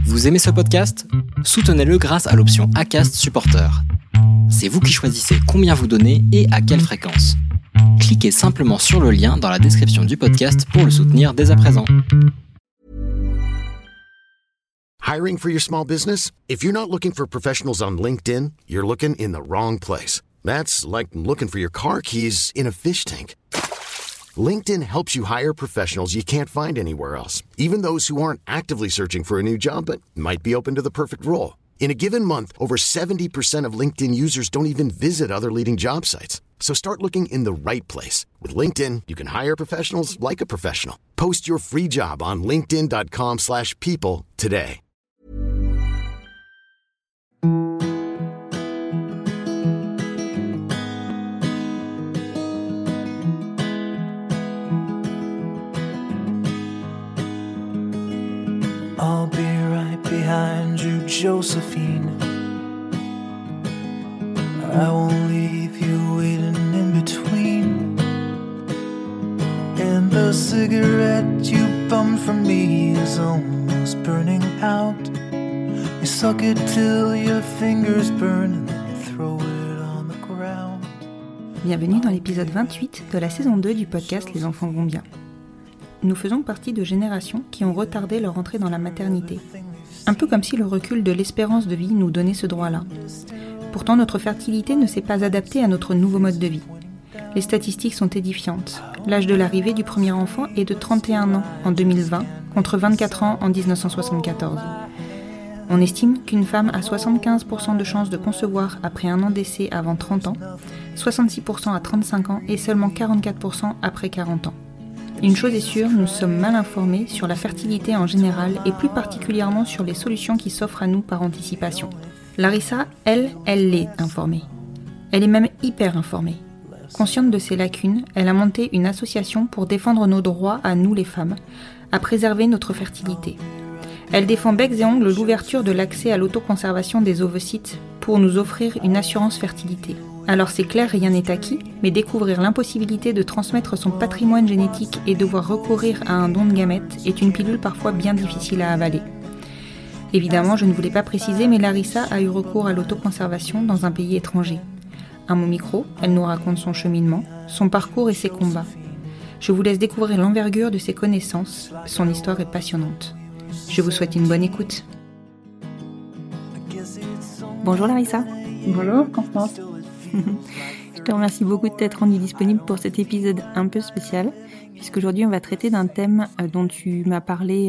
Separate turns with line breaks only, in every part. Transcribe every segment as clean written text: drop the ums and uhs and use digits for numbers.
Vous aimez ce podcast ? Soutenez-le grâce à l'option Acast Supporter. C'est vous qui choisissez combien vous donnez et à quelle fréquence. Cliquez simplement sur le lien dans la description du podcast pour le soutenir dès à présent.
Hiring for your small business? If you're not looking for professionals on LinkedIn, you're looking in the wrong place. That's like looking for your car keys in a fish tank. LinkedIn helps you hire professionals you can't find anywhere else, even those who aren't actively searching for a new job but might be open to the perfect role. In a given month, over 70% of LinkedIn users don't even visit other leading job sites. So start looking in the right place. With LinkedIn, you can hire professionals like a professional. Post your free job on linkedin.com/people today.
I'll be right behind you, Josephine. I won't leave you waiting in between. And the cigarette you bummed from me is almost burning out. You suck it till your fingers burn and then you throw it on the ground.
Bienvenue dans l'épisode 28 de la saison 2 du podcast Les enfants vont bien. Nous faisons partie de générations qui ont retardé leur entrée dans la maternité. Un peu comme si le recul de l'espérance de vie nous donnait ce droit-là. Pourtant, notre fertilité ne s'est pas adaptée à notre nouveau mode de vie. Les statistiques sont édifiantes. L'âge de l'arrivée du premier enfant est de 31 ans en 2020, contre 24 ans en 1974. On estime qu'une femme a 75% de chances de concevoir après un an d'essai avant 30 ans, 66% à 35 ans et seulement 44% après 40 ans. Une chose est sûre, nous sommes mal informés sur la fertilité en général et plus particulièrement sur les solutions qui s'offrent à nous par anticipation. Larissa, elle l'est informée. Elle est même hyper informée. Consciente de ses lacunes, elle a monté une association pour défendre nos droits à nous les femmes, à préserver notre fertilité. Elle défend becs et ongles l'ouverture de l'accès à l'autoconservation des ovocytes pour nous offrir une assurance fertilité. Alors c'est clair, rien n'est acquis, mais découvrir l'impossibilité de transmettre son patrimoine génétique et devoir recourir à un don de gamètes est une pilule parfois bien difficile à avaler. Évidemment, je ne voulais pas préciser, mais Larissa a eu recours à l'autoconservation dans un pays étranger. À mon micro, elle nous raconte son cheminement, son parcours et ses combats. Je vous laisse découvrir l'envergure de ses connaissances, son histoire est passionnante. Je vous souhaite une bonne écoute. Bonjour Larissa.
Bonjour Constance.
Je te remercie beaucoup de t'être rendue disponible pour cet épisode un peu spécial, puisqu'aujourd'hui on va traiter d'un thème dont tu m'as parlé,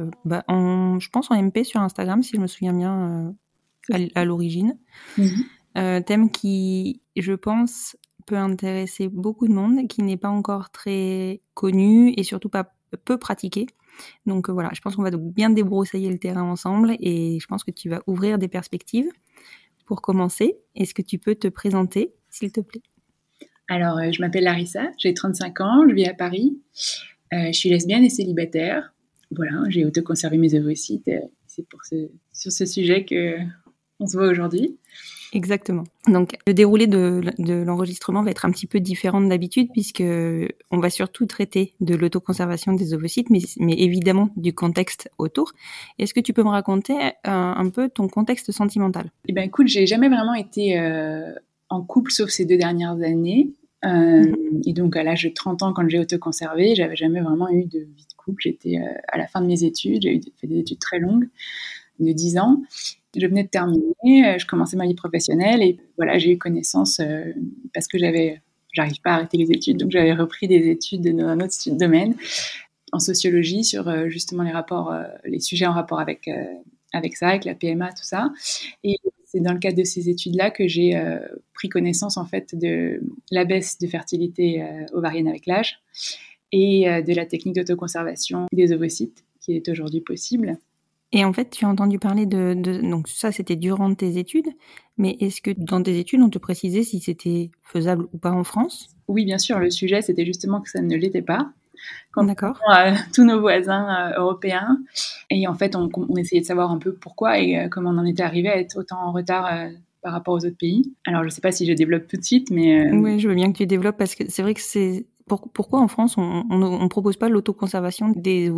je pense en MP sur Instagram, si je me souviens bien, à l'origine. Thème qui, je pense, peut intéresser beaucoup de monde, qui n'est pas encore très connu et surtout pas peu pratiqué. Donc voilà, je pense qu'on va bien débroussailler le terrain ensemble et je pense que tu vas ouvrir des perspectives. Pour commencer, est-ce que tu peux te présenter, s'il te plaît ?
Alors, je m'appelle Larissa, j'ai 35 ans, je vis à Paris. Je suis lesbienne et célibataire. Voilà, j'ai autoconservé mes ovocytes. C'est sur ce sujet qu'on se voit aujourd'hui.
Exactement. Donc, le déroulé de l'enregistrement va être un petit peu différent de d'habitude puisque on va surtout traiter de l'autoconservation des ovocytes, mais évidemment du contexte autour. Est-ce que tu peux me raconter un peu ton contexte sentimental ?
Eh bien, écoute, j'ai jamais vraiment été en couple sauf ces 2 dernières années. Et donc, à l'âge de 30 ans, quand j'ai autoconservé, j'avais jamais vraiment eu de vie de couple. J'étais à la fin de mes études, j'ai fait des études très longues, de 10 ans. Je venais de terminer, je commençais ma vie professionnelle et voilà, j'ai eu connaissance parce que j'arrive pas à arrêter les études, donc j'avais repris des études dans un autre domaine, en sociologie, sur justement les sujets en rapport avec ça, avec la PMA, tout ça. Et c'est dans le cadre de ces études-là que j'ai pris connaissance en fait de la baisse de fertilité ovarienne avec l'âge et de la technique d'autoconservation des ovocytes qui est aujourd'hui possible.
Et en fait, tu as entendu parler donc ça, c'était durant tes études, mais est-ce que dans tes études, on te précisait si c'était faisable ou pas en France ?
Oui, bien sûr, le sujet, c'était justement que ça ne l'était pas.
D'accord.
Tous nos voisins européens. Et en fait, on essayait de savoir un peu pourquoi et comment on en était arrivé à être autant en retard par rapport aux autres pays. Alors, je ne sais pas si je développe tout de suite, mais...
Oui, je veux bien que tu développes parce que c'est vrai que c'est... Pourquoi en France, on ne propose pas l'autoconservation des ovocytes ?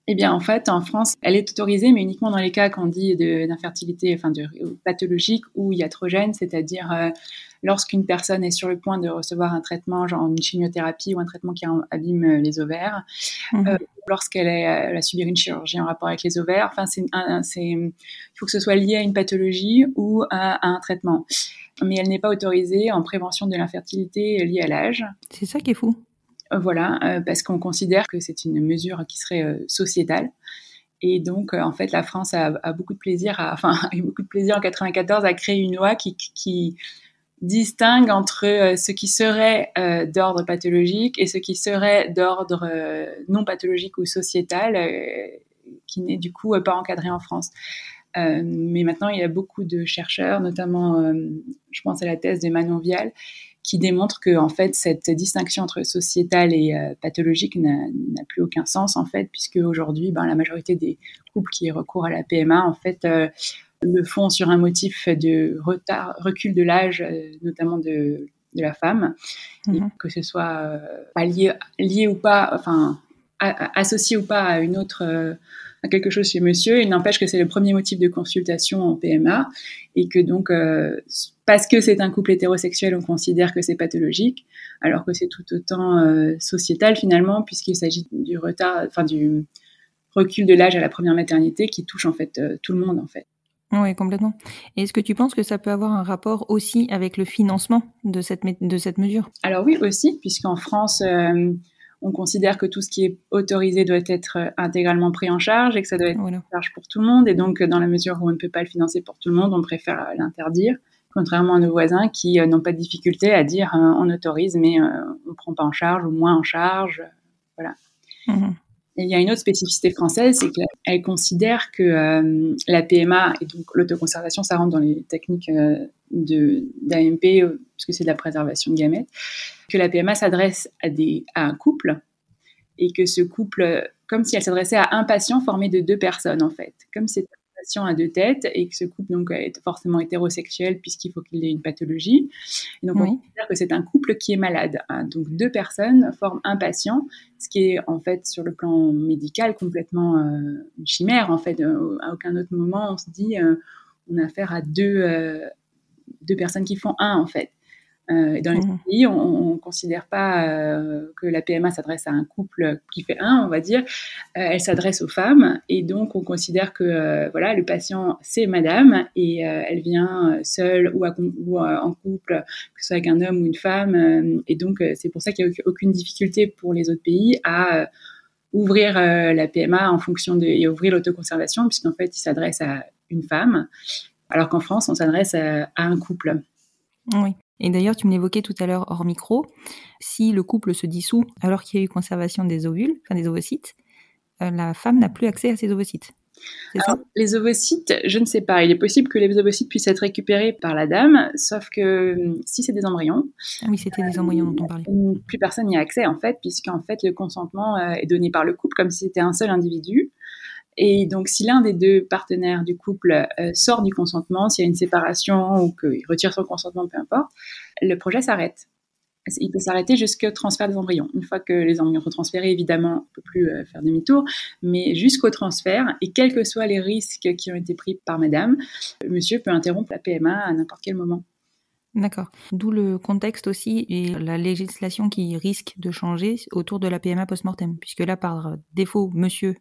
Eh bien, en fait, en France, elle est autorisée, mais uniquement dans les cas qu'on dit d'infertilité, pathologique ou iatrogène, c'est-à-dire lorsqu'une personne est sur le point de recevoir un traitement, genre une chimiothérapie ou un traitement qui abîme les ovaires, lorsqu'elle a subi une chirurgie en rapport avec les ovaires. Enfin, il faut que ce soit lié à une pathologie ou à un traitement. Mais elle n'est pas autorisée en prévention de l'infertilité liée à l'âge.
C'est ça qui est fou.
Voilà, parce qu'on considère que c'est une mesure qui serait sociétale. Et donc, en fait, la France a beaucoup de plaisir, a eu beaucoup de plaisir en 1994 à créer une loi qui distingue entre ce qui serait d'ordre pathologique et ce qui serait d'ordre non pathologique ou sociétal, qui n'est du coup pas encadré en France. Mais maintenant, il y a beaucoup de chercheurs, notamment, je pense à la thèse de Manon Vial, qui démontre que en fait cette distinction entre sociétal et pathologique n'a plus aucun sens en fait, puisque aujourd'hui la majorité des couples qui recourent à la PMA en fait le font sur un motif de recul de l'âge, notamment de la femme, et que ce soit pas lié ou pas, associé ou pas à une autre à quelque chose chez monsieur. Il n'empêche que c'est le premier motif de consultation en PMA et que donc, parce que c'est un couple hétérosexuel, on considère que c'est pathologique, alors que c'est tout autant sociétal finalement, puisqu'il s'agit du recul de l'âge à la première maternité qui touche en fait tout le monde en fait.
Oui, complètement. Et est-ce que tu penses que ça peut avoir un rapport aussi avec le financement de cette mesure ?
Alors oui, aussi, puisqu'en France, on considère que tout ce qui est autorisé doit être intégralement pris en charge et que ça doit être pris en charge pour tout le monde. Et donc, dans la mesure où on ne peut pas le financer pour tout le monde, on préfère l'interdire, contrairement à nos voisins qui n'ont pas de difficulté à dire on autorise, mais on ne prend pas en charge ou moins en charge. Voilà. Et il y a une autre spécificité française, c'est qu'elle considère que la PMA et donc l'autoconservation, ça rentre dans les techniques d'AMP, puisque c'est de la préservation de gamètes, que la PMA s'adresse à un couple et que ce couple, comme si elle s'adressait à un patient formé de 2 personnes en fait, comme c'est un patient à 2 têtes et que ce couple donc est forcément hétérosexuel puisqu'il faut qu'il ait une pathologie. Et donc on considère que c'est un couple qui est malade. Donc 2 personnes forment un patient, ce qui est en fait sur le plan médical complètement une chimère en fait. À aucun autre moment on se dit on a affaire à deux personnes qui font un en fait. Dans les pays, on ne considère pas que la PMA s'adresse à un couple qui fait un, on va dire. Elle s'adresse aux femmes et donc on considère que le patient c'est madame et elle vient seule ou en couple, que ce soit avec un homme ou une femme. Et donc c'est pour ça qu'il n'y a aucune difficulté pour les autres pays à ouvrir la PMA en fonction et ouvrir l'autoconservation, puisqu'en fait il s'adresse à une femme, alors qu'en France on s'adresse à un couple.
Oui. Et d'ailleurs, tu me l'évoquais tout à l'heure hors micro, si le couple se dissout alors qu'il y a eu conservation des ovules, des ovocytes, la femme n'a plus accès à ces ovocytes.
Alors, les ovocytes, je ne sais pas. Il est possible que les ovocytes puissent être récupérés par la dame, sauf que si c'est des embryons...
Ah oui, c'était des embryons dont on parlait.
Plus personne n'y a accès, en fait, puisqu'en fait, le consentement est donné par le couple comme si c'était un seul individu. Et donc, si l'un des 2 partenaires du couple sort du consentement, s'il y a une séparation ou qu'il retire son consentement, peu importe, le projet s'arrête. Il peut s'arrêter jusqu'au transfert des embryons. Une fois que les embryons sont transférés, évidemment, on ne peut plus faire demi-tour, mais jusqu'au transfert, et quels que soient les risques qui ont été pris par madame, monsieur peut interrompre la PMA à n'importe quel moment.
D'accord. D'où le contexte aussi et la législation qui risque de changer autour de la PMA post-mortem, puisque là, par défaut, monsieur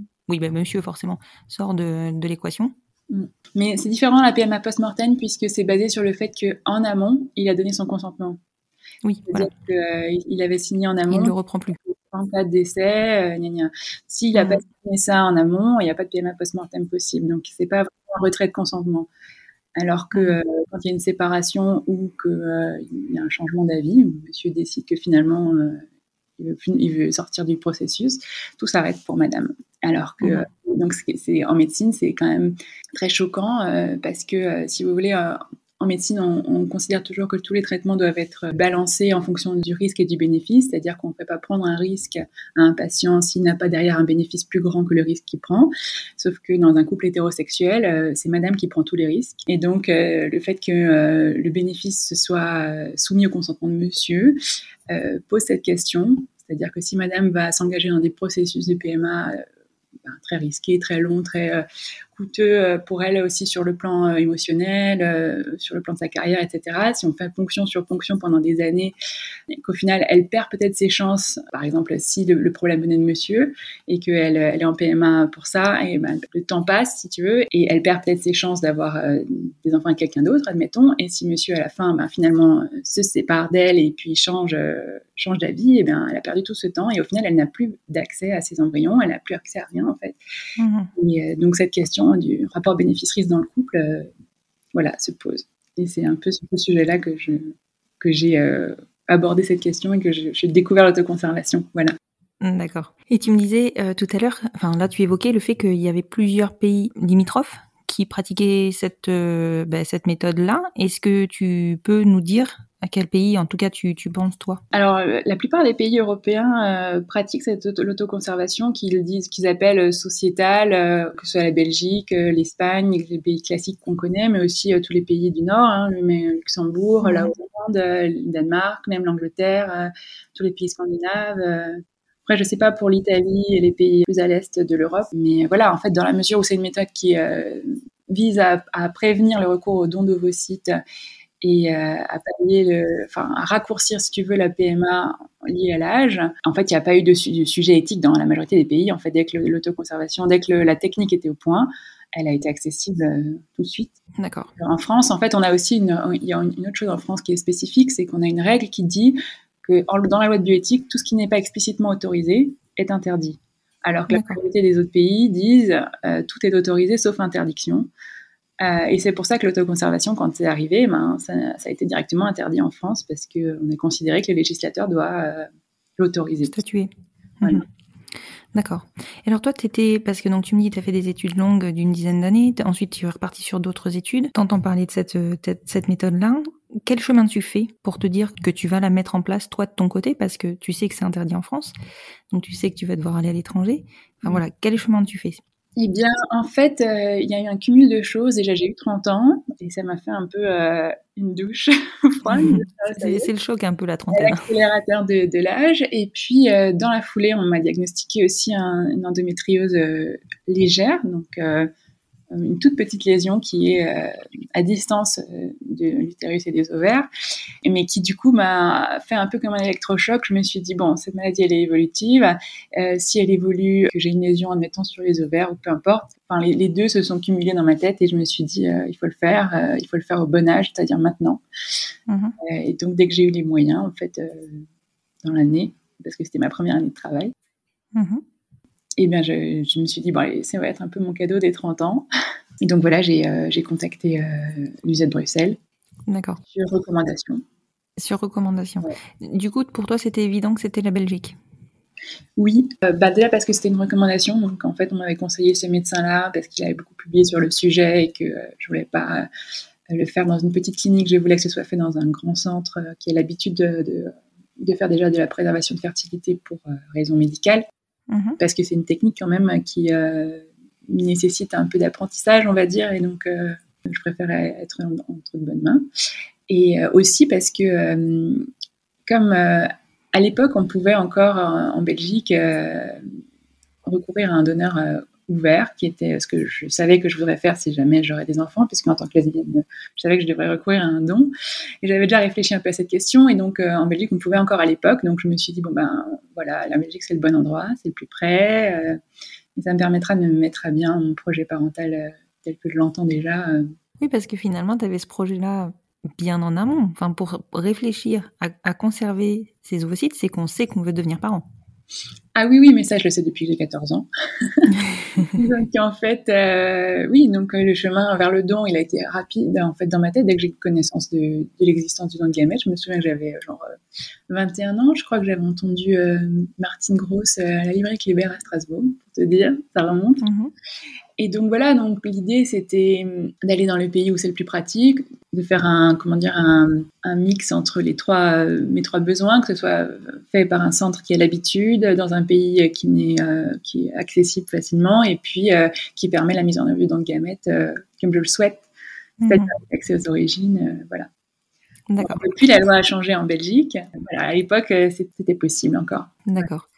forcément, sort de l'équation.
Mais c'est différent la PMA post-mortem, puisque c'est basé sur le fait qu'en amont, il a donné son consentement.
Oui,
c'est-à-dire qu'il avait signé en amont.
Il ne le reprend plus.
En cas de décès, s'il n'a pas signé ça en amont, il n'y a pas de PMA post-mortem possible. Donc, ce n'est pas vraiment un retrait de consentement. Alors que quand il y a une séparation ou qu'il y a un changement d'avis, où monsieur décide que finalement il veut sortir du processus, tout s'arrête pour madame. Alors que donc en médecine, c'est quand même très choquant parce que si vous voulez, en médecine, on considère toujours que tous les traitements doivent être balancés en fonction du risque et du bénéfice, c'est-à-dire qu'on ne peut pas prendre un risque à un patient s'il n'a pas derrière un bénéfice plus grand que le risque qu'il prend. Sauf que dans un couple hétérosexuel, c'est madame qui prend tous les risques. Et donc, le fait que le bénéfice soit soumis au consentement de monsieur pose cette question. C'est-à-dire que si madame va s'engager dans des processus de PMA très risqué, très long, très coûteux pour elle aussi sur le plan émotionnel, sur le plan de sa carrière, etc. Si on fait ponction sur ponction pendant des années, qu'au final, elle perd peut-être ses chances, par exemple, si le problème venait de monsieur et qu'elle est en PMA pour ça, et le temps passe, si tu veux, et elle perd peut-être ses chances d'avoir des enfants avec quelqu'un d'autre, admettons, et si monsieur, à la fin, finalement, se sépare d'elle et puis change d'avis, et elle a perdu tout ce temps, et au final, elle n'a plus d'accès à ses embryons, elle n'a plus accès à rien, en fait. Et donc, cette question du rapport bénéfice-risque dans le couple, se pose. Et c'est un peu sur ce sujet-là que j'ai abordé cette question et que j'ai découvert l'autoconservation. Voilà.
D'accord. Et tu me disais tout à l'heure, là tu évoquais le fait qu'il y avait plusieurs pays limitrophes qui pratiquaient cette méthode-là. Est-ce que tu peux nous dire à quel pays, en tout cas, tu penses, toi ?
Alors, la plupart des pays européens pratiquent l'autoconservation qu'ils appellent sociétale, que ce soit la Belgique, l'Espagne, les pays classiques qu'on connaît, mais aussi tous les pays du Nord, le Luxembourg, la Hollande, le Danemark, même l'Angleterre, tous les pays scandinaves. Après, je ne sais pas pour l'Italie et les pays plus à l'est de l'Europe, mais voilà, en fait, dans la mesure où c'est une méthode qui vise à prévenir le recours aux dons d'ovocytes et à raccourcir, si tu veux, la PMA liée à l'âge. En fait, il n'y a pas eu de sujet éthique dans la majorité des pays. En fait, dès que l'autoconservation, dès que la technique était au point, elle a été accessible tout de suite.
D'accord.
En France, en fait, on a aussi il y a une autre chose en France qui est spécifique, c'est qu'on a une règle qui dit que dans la loi de bioéthique, tout ce qui n'est pas explicitement autorisé est interdit. Alors que la majorité des autres pays disent tout est autorisé sauf interdiction. Et c'est pour ça que l'autoconservation, quand c'est arrivé, ça a été directement interdit en France parce qu'on a considéré que le législateur doit l'autoriser.
Statuer.
Voilà.
D'accord. Et alors toi, parce que donc tu me dis, tu as fait des études longues d'une dizaine d'années, ensuite tu es reparti sur d'autres études. T'entends parler de cette méthode-là. Quel chemin tu fais pour te dire que tu vas la mettre en place, toi, de ton côté, parce que tu sais que c'est interdit en France, donc tu sais que tu vas devoir aller à l'étranger. Voilà, quel chemin tu fais ?
Eh bien, en fait, il y a eu un cumul de choses. Déjà, j'ai eu 30 ans et ça m'a fait un peu une douche froide.
C'est le choc un peu, la trentaine.
L'accélérateur de l'âge. Et puis, dans la foulée, on m'a diagnostiqué aussi une endométriose légère, donc une toute petite lésion qui est à distance de l'utérus et des ovaires, mais qui du coup m'a fait un peu comme un électrochoc. Je me suis dit, bon, cette maladie elle est évolutive, si elle évolue, que j'ai une lésion admettons sur les ovaires ou peu importe, les deux se sont cumulés dans ma tête et je me suis dit, il faut le faire au bon âge, c'est-à-dire maintenant. Et donc dès que j'ai eu les moyens, en fait, dans l'année, parce que c'était ma première année de travail, et bien, je me suis dit, bon, allez, ça va être un peu mon cadeau des 30 ans. Et donc, voilà, j'ai contacté l'UZ Bruxelles.
D'accord.
Sur recommandation.
Sur recommandation.
Ouais.
Du coup, pour toi, c'était évident que c'était la Belgique ?
Oui, déjà parce que c'était une recommandation. Donc, en fait, on m'avait conseillé ce médecin-là parce qu'il avait beaucoup publié sur le sujet et que je voulais pas le faire dans une petite clinique. Je voulais que ce soit fait dans un grand centre qui ait l'habitude de faire déjà de la préservation de fertilité pour raisons médicales. Parce que c'est une technique quand même qui nécessite un peu d'apprentissage, on va dire, et donc je préférais être entre de bonnes mains. Et aussi parce que, comme à l'époque, on pouvait encore en Belgique recourir à un donneur ouvert, qui était ce que je savais que je voudrais faire si jamais j'aurais des enfants, puisque en tant que lesbienne, je savais que je devrais recourir à un don. Et j'avais déjà réfléchi un peu à cette question, et donc en Belgique, on pouvait encore à l'époque, donc je me suis dit, voilà, la Belgique, c'est le bon endroit, c'est le plus près, et ça me permettra de me mettre à bien mon projet parental tel que je l'entends déjà.
Oui, parce que finalement, tu avais ce projet-là bien en amont. Pour réfléchir à conserver ces ovocytes, c'est qu'on sait qu'on veut devenir parent.
Ah oui, mais ça, je le sais depuis que j'ai 14 ans. Donc, en fait, donc le chemin vers le don, il a été rapide, en fait, dans ma tête. Dès que j'ai eu connaissance de l'existence du don de gamètes, je me souviens que j'avais 21 ans. Je crois que j'avais entendu Martine Gross à la librairie Kléber à Strasbourg, pour te dire, ça remonte. Et donc voilà, donc l'idée c'était d'aller dans le pays où c'est le plus pratique, de faire un mix entre mes trois besoins, que ce soit fait par un centre qui a l'habitude, dans un pays qui est accessible facilement, et puis qui permet la mise en œuvre du don de gamètes comme je le souhaite, c'est-à-dire avec accès aux origines, voilà.
D'accord.
Depuis, la loi a changé en Belgique. Voilà, à l'époque, c'était possible encore.
D'accord.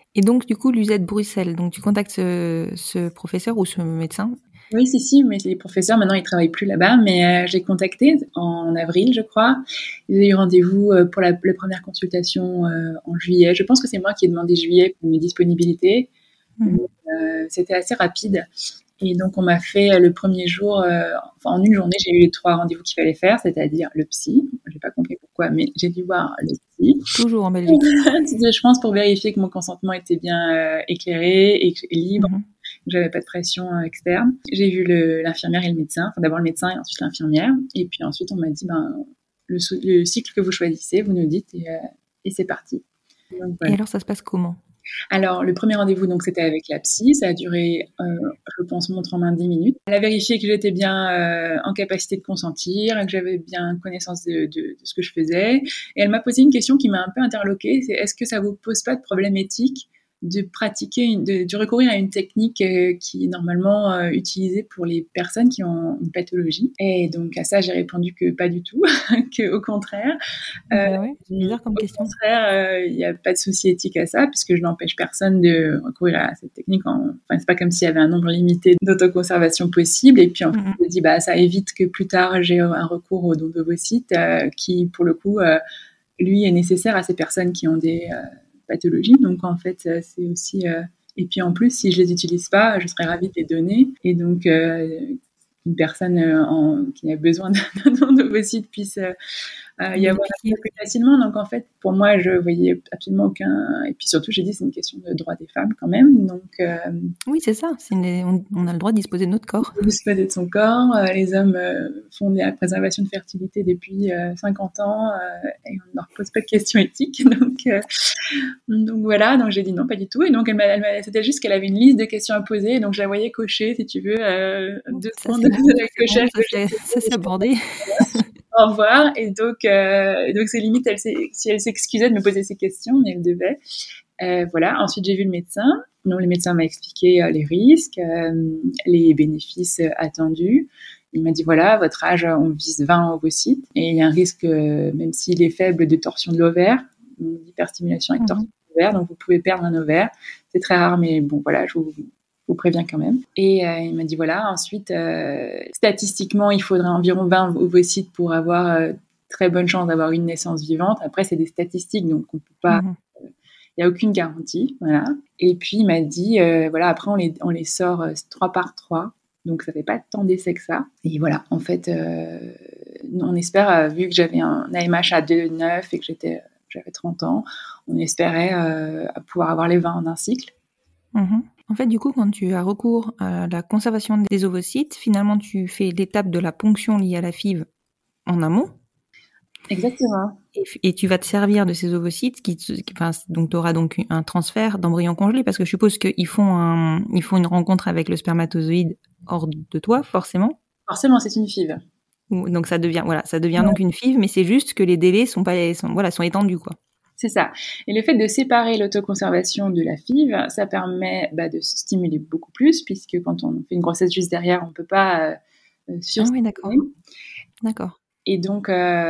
Et donc, du coup, l'UZ Bruxelles, donc tu contactes ce professeur ou ce médecin?
Oui, si, mais les professeurs, maintenant, ils travaillent plus là-bas, mais j'ai contacté en avril, je crois. Ils ont eu rendez-vous pour la première consultation en juillet. Je pense que c'est moi qui ai demandé juillet pour mes disponibilités. C'était assez rapide. Et donc, on m'a fait le premier jour, en une journée, j'ai eu les 3 rendez-vous qu'il fallait faire, c'est-à-dire le psy. J'ai pas compris pourquoi, mais j'ai dû voir le psy.
Toujours en Belgique.
Je pense pour vérifier que mon consentement était bien éclairé et libre, que j'avais pas de pression externe. J'ai vu l'infirmière et le médecin. Enfin, d'abord le médecin et ensuite l'infirmière. Et puis ensuite, on m'a dit, le cycle que vous choisissez, vous nous dites et c'est parti. Donc, voilà.
Et alors, ça se passe comment?
Alors, le premier rendez-vous, donc, c'était avec la psy. Ça a duré, je pense, montre en main 10 minutes. Elle a vérifié que j'étais bien en capacité de consentir, que j'avais bien connaissance de ce que je faisais. Et elle m'a posé une question qui m'a un peu interloquée. C'est, est-ce que ça vous pose pas de problème éthique de pratiquer, de recourir à une technique qui est normalement utilisée pour les personnes qui ont une pathologie? Et donc, à ça, j'ai répondu que pas du tout, qu'au contraire.
Ouais, c'est bizarre comme question.
Au contraire, il n'y a pas de souci éthique à ça, puisque je n'empêche personne de recourir à cette technique. Enfin, c'est pas comme s'il y avait un nombre limité d'autoconservation possible. Et puis, en fait, je me dis, ça évite que plus tard, j'ai un recours au don d'ovocytes qui, pour le coup, lui, est nécessaire à ces personnes qui ont des pathologies. Donc, en fait, c'est aussi... Et puis, en plus, si je les utilise pas, je serais ravie de les donner. Et donc, une personne qui a besoin d'un don d'ovocytes puisse... y avoir accès plus facilement. Donc, en fait, pour moi, je voyais absolument aucun... Et puis, surtout, j'ai dit, c'est une question de droit des femmes, quand même. Donc,
oui, c'est ça. On a le droit de disposer de notre corps.
De disposer de son corps. Les hommes font de la préservation de fertilité depuis 50 ans et on ne leur pose pas de questions éthiques. Donc, voilà. Donc, j'ai dit non, pas du tout. Et donc, c'était juste qu'elle avait une liste de questions à poser. Et donc, je la voyais cocher, si tu veux, deux secondes de cochage.
Ça s'est abordé.
Au revoir. Et donc c'est limite, si elle s'excusait de me poser ces questions, mais elle devait. Voilà. Ensuite, j'ai vu le médecin. Donc, le médecin m'a expliqué les risques, les bénéfices attendus. Il m'a dit, voilà, votre âge, on vise 20 ovocytes. Et il y a un risque, même s'il est faible, de torsion de l'ovaire, d'hyperstimulation avec torsion de l'ovaire. Donc, vous pouvez perdre un ovaire. C'est très rare, mais bon, voilà, je vous préviens quand même. Et il m'a dit, voilà, ensuite, statistiquement, il faudrait environ 20 ovocytes pour avoir très bonne chance d'avoir une naissance vivante. Après, c'est des statistiques, donc on peut pas... Il n'y a aucune garantie, voilà. Et puis, il m'a dit, voilà, après, on les sort 3 par 3. Donc, ça ne fait pas tant d'essais que ça. Et voilà, en fait, on espère, vu que j'avais un AMH à 2,9 et que j'avais 30 ans, on espérait pouvoir avoir les 20 en un cycle.
En fait, du coup, quand tu as recours à la conservation des ovocytes, finalement, tu fais l'étape de la ponction liée à la FIV en amont.
Exactement.
Et tu vas te servir de ces ovocytes, donc tu auras donc un transfert d'embryons congelés, parce que je suppose qu'ils font une rencontre avec le spermatozoïde hors de toi, forcément.
Forcément, c'est une FIV.
Donc ça devient donc une FIV, mais c'est juste que les délais sont étendus, quoi.
C'est ça. Et le fait de séparer l'autoconservation de la FIV, ça permet de stimuler beaucoup plus, puisque quand on fait une grossesse juste derrière, on ne peut pas surstimuler.
Ah oui, d'accord.
Et donc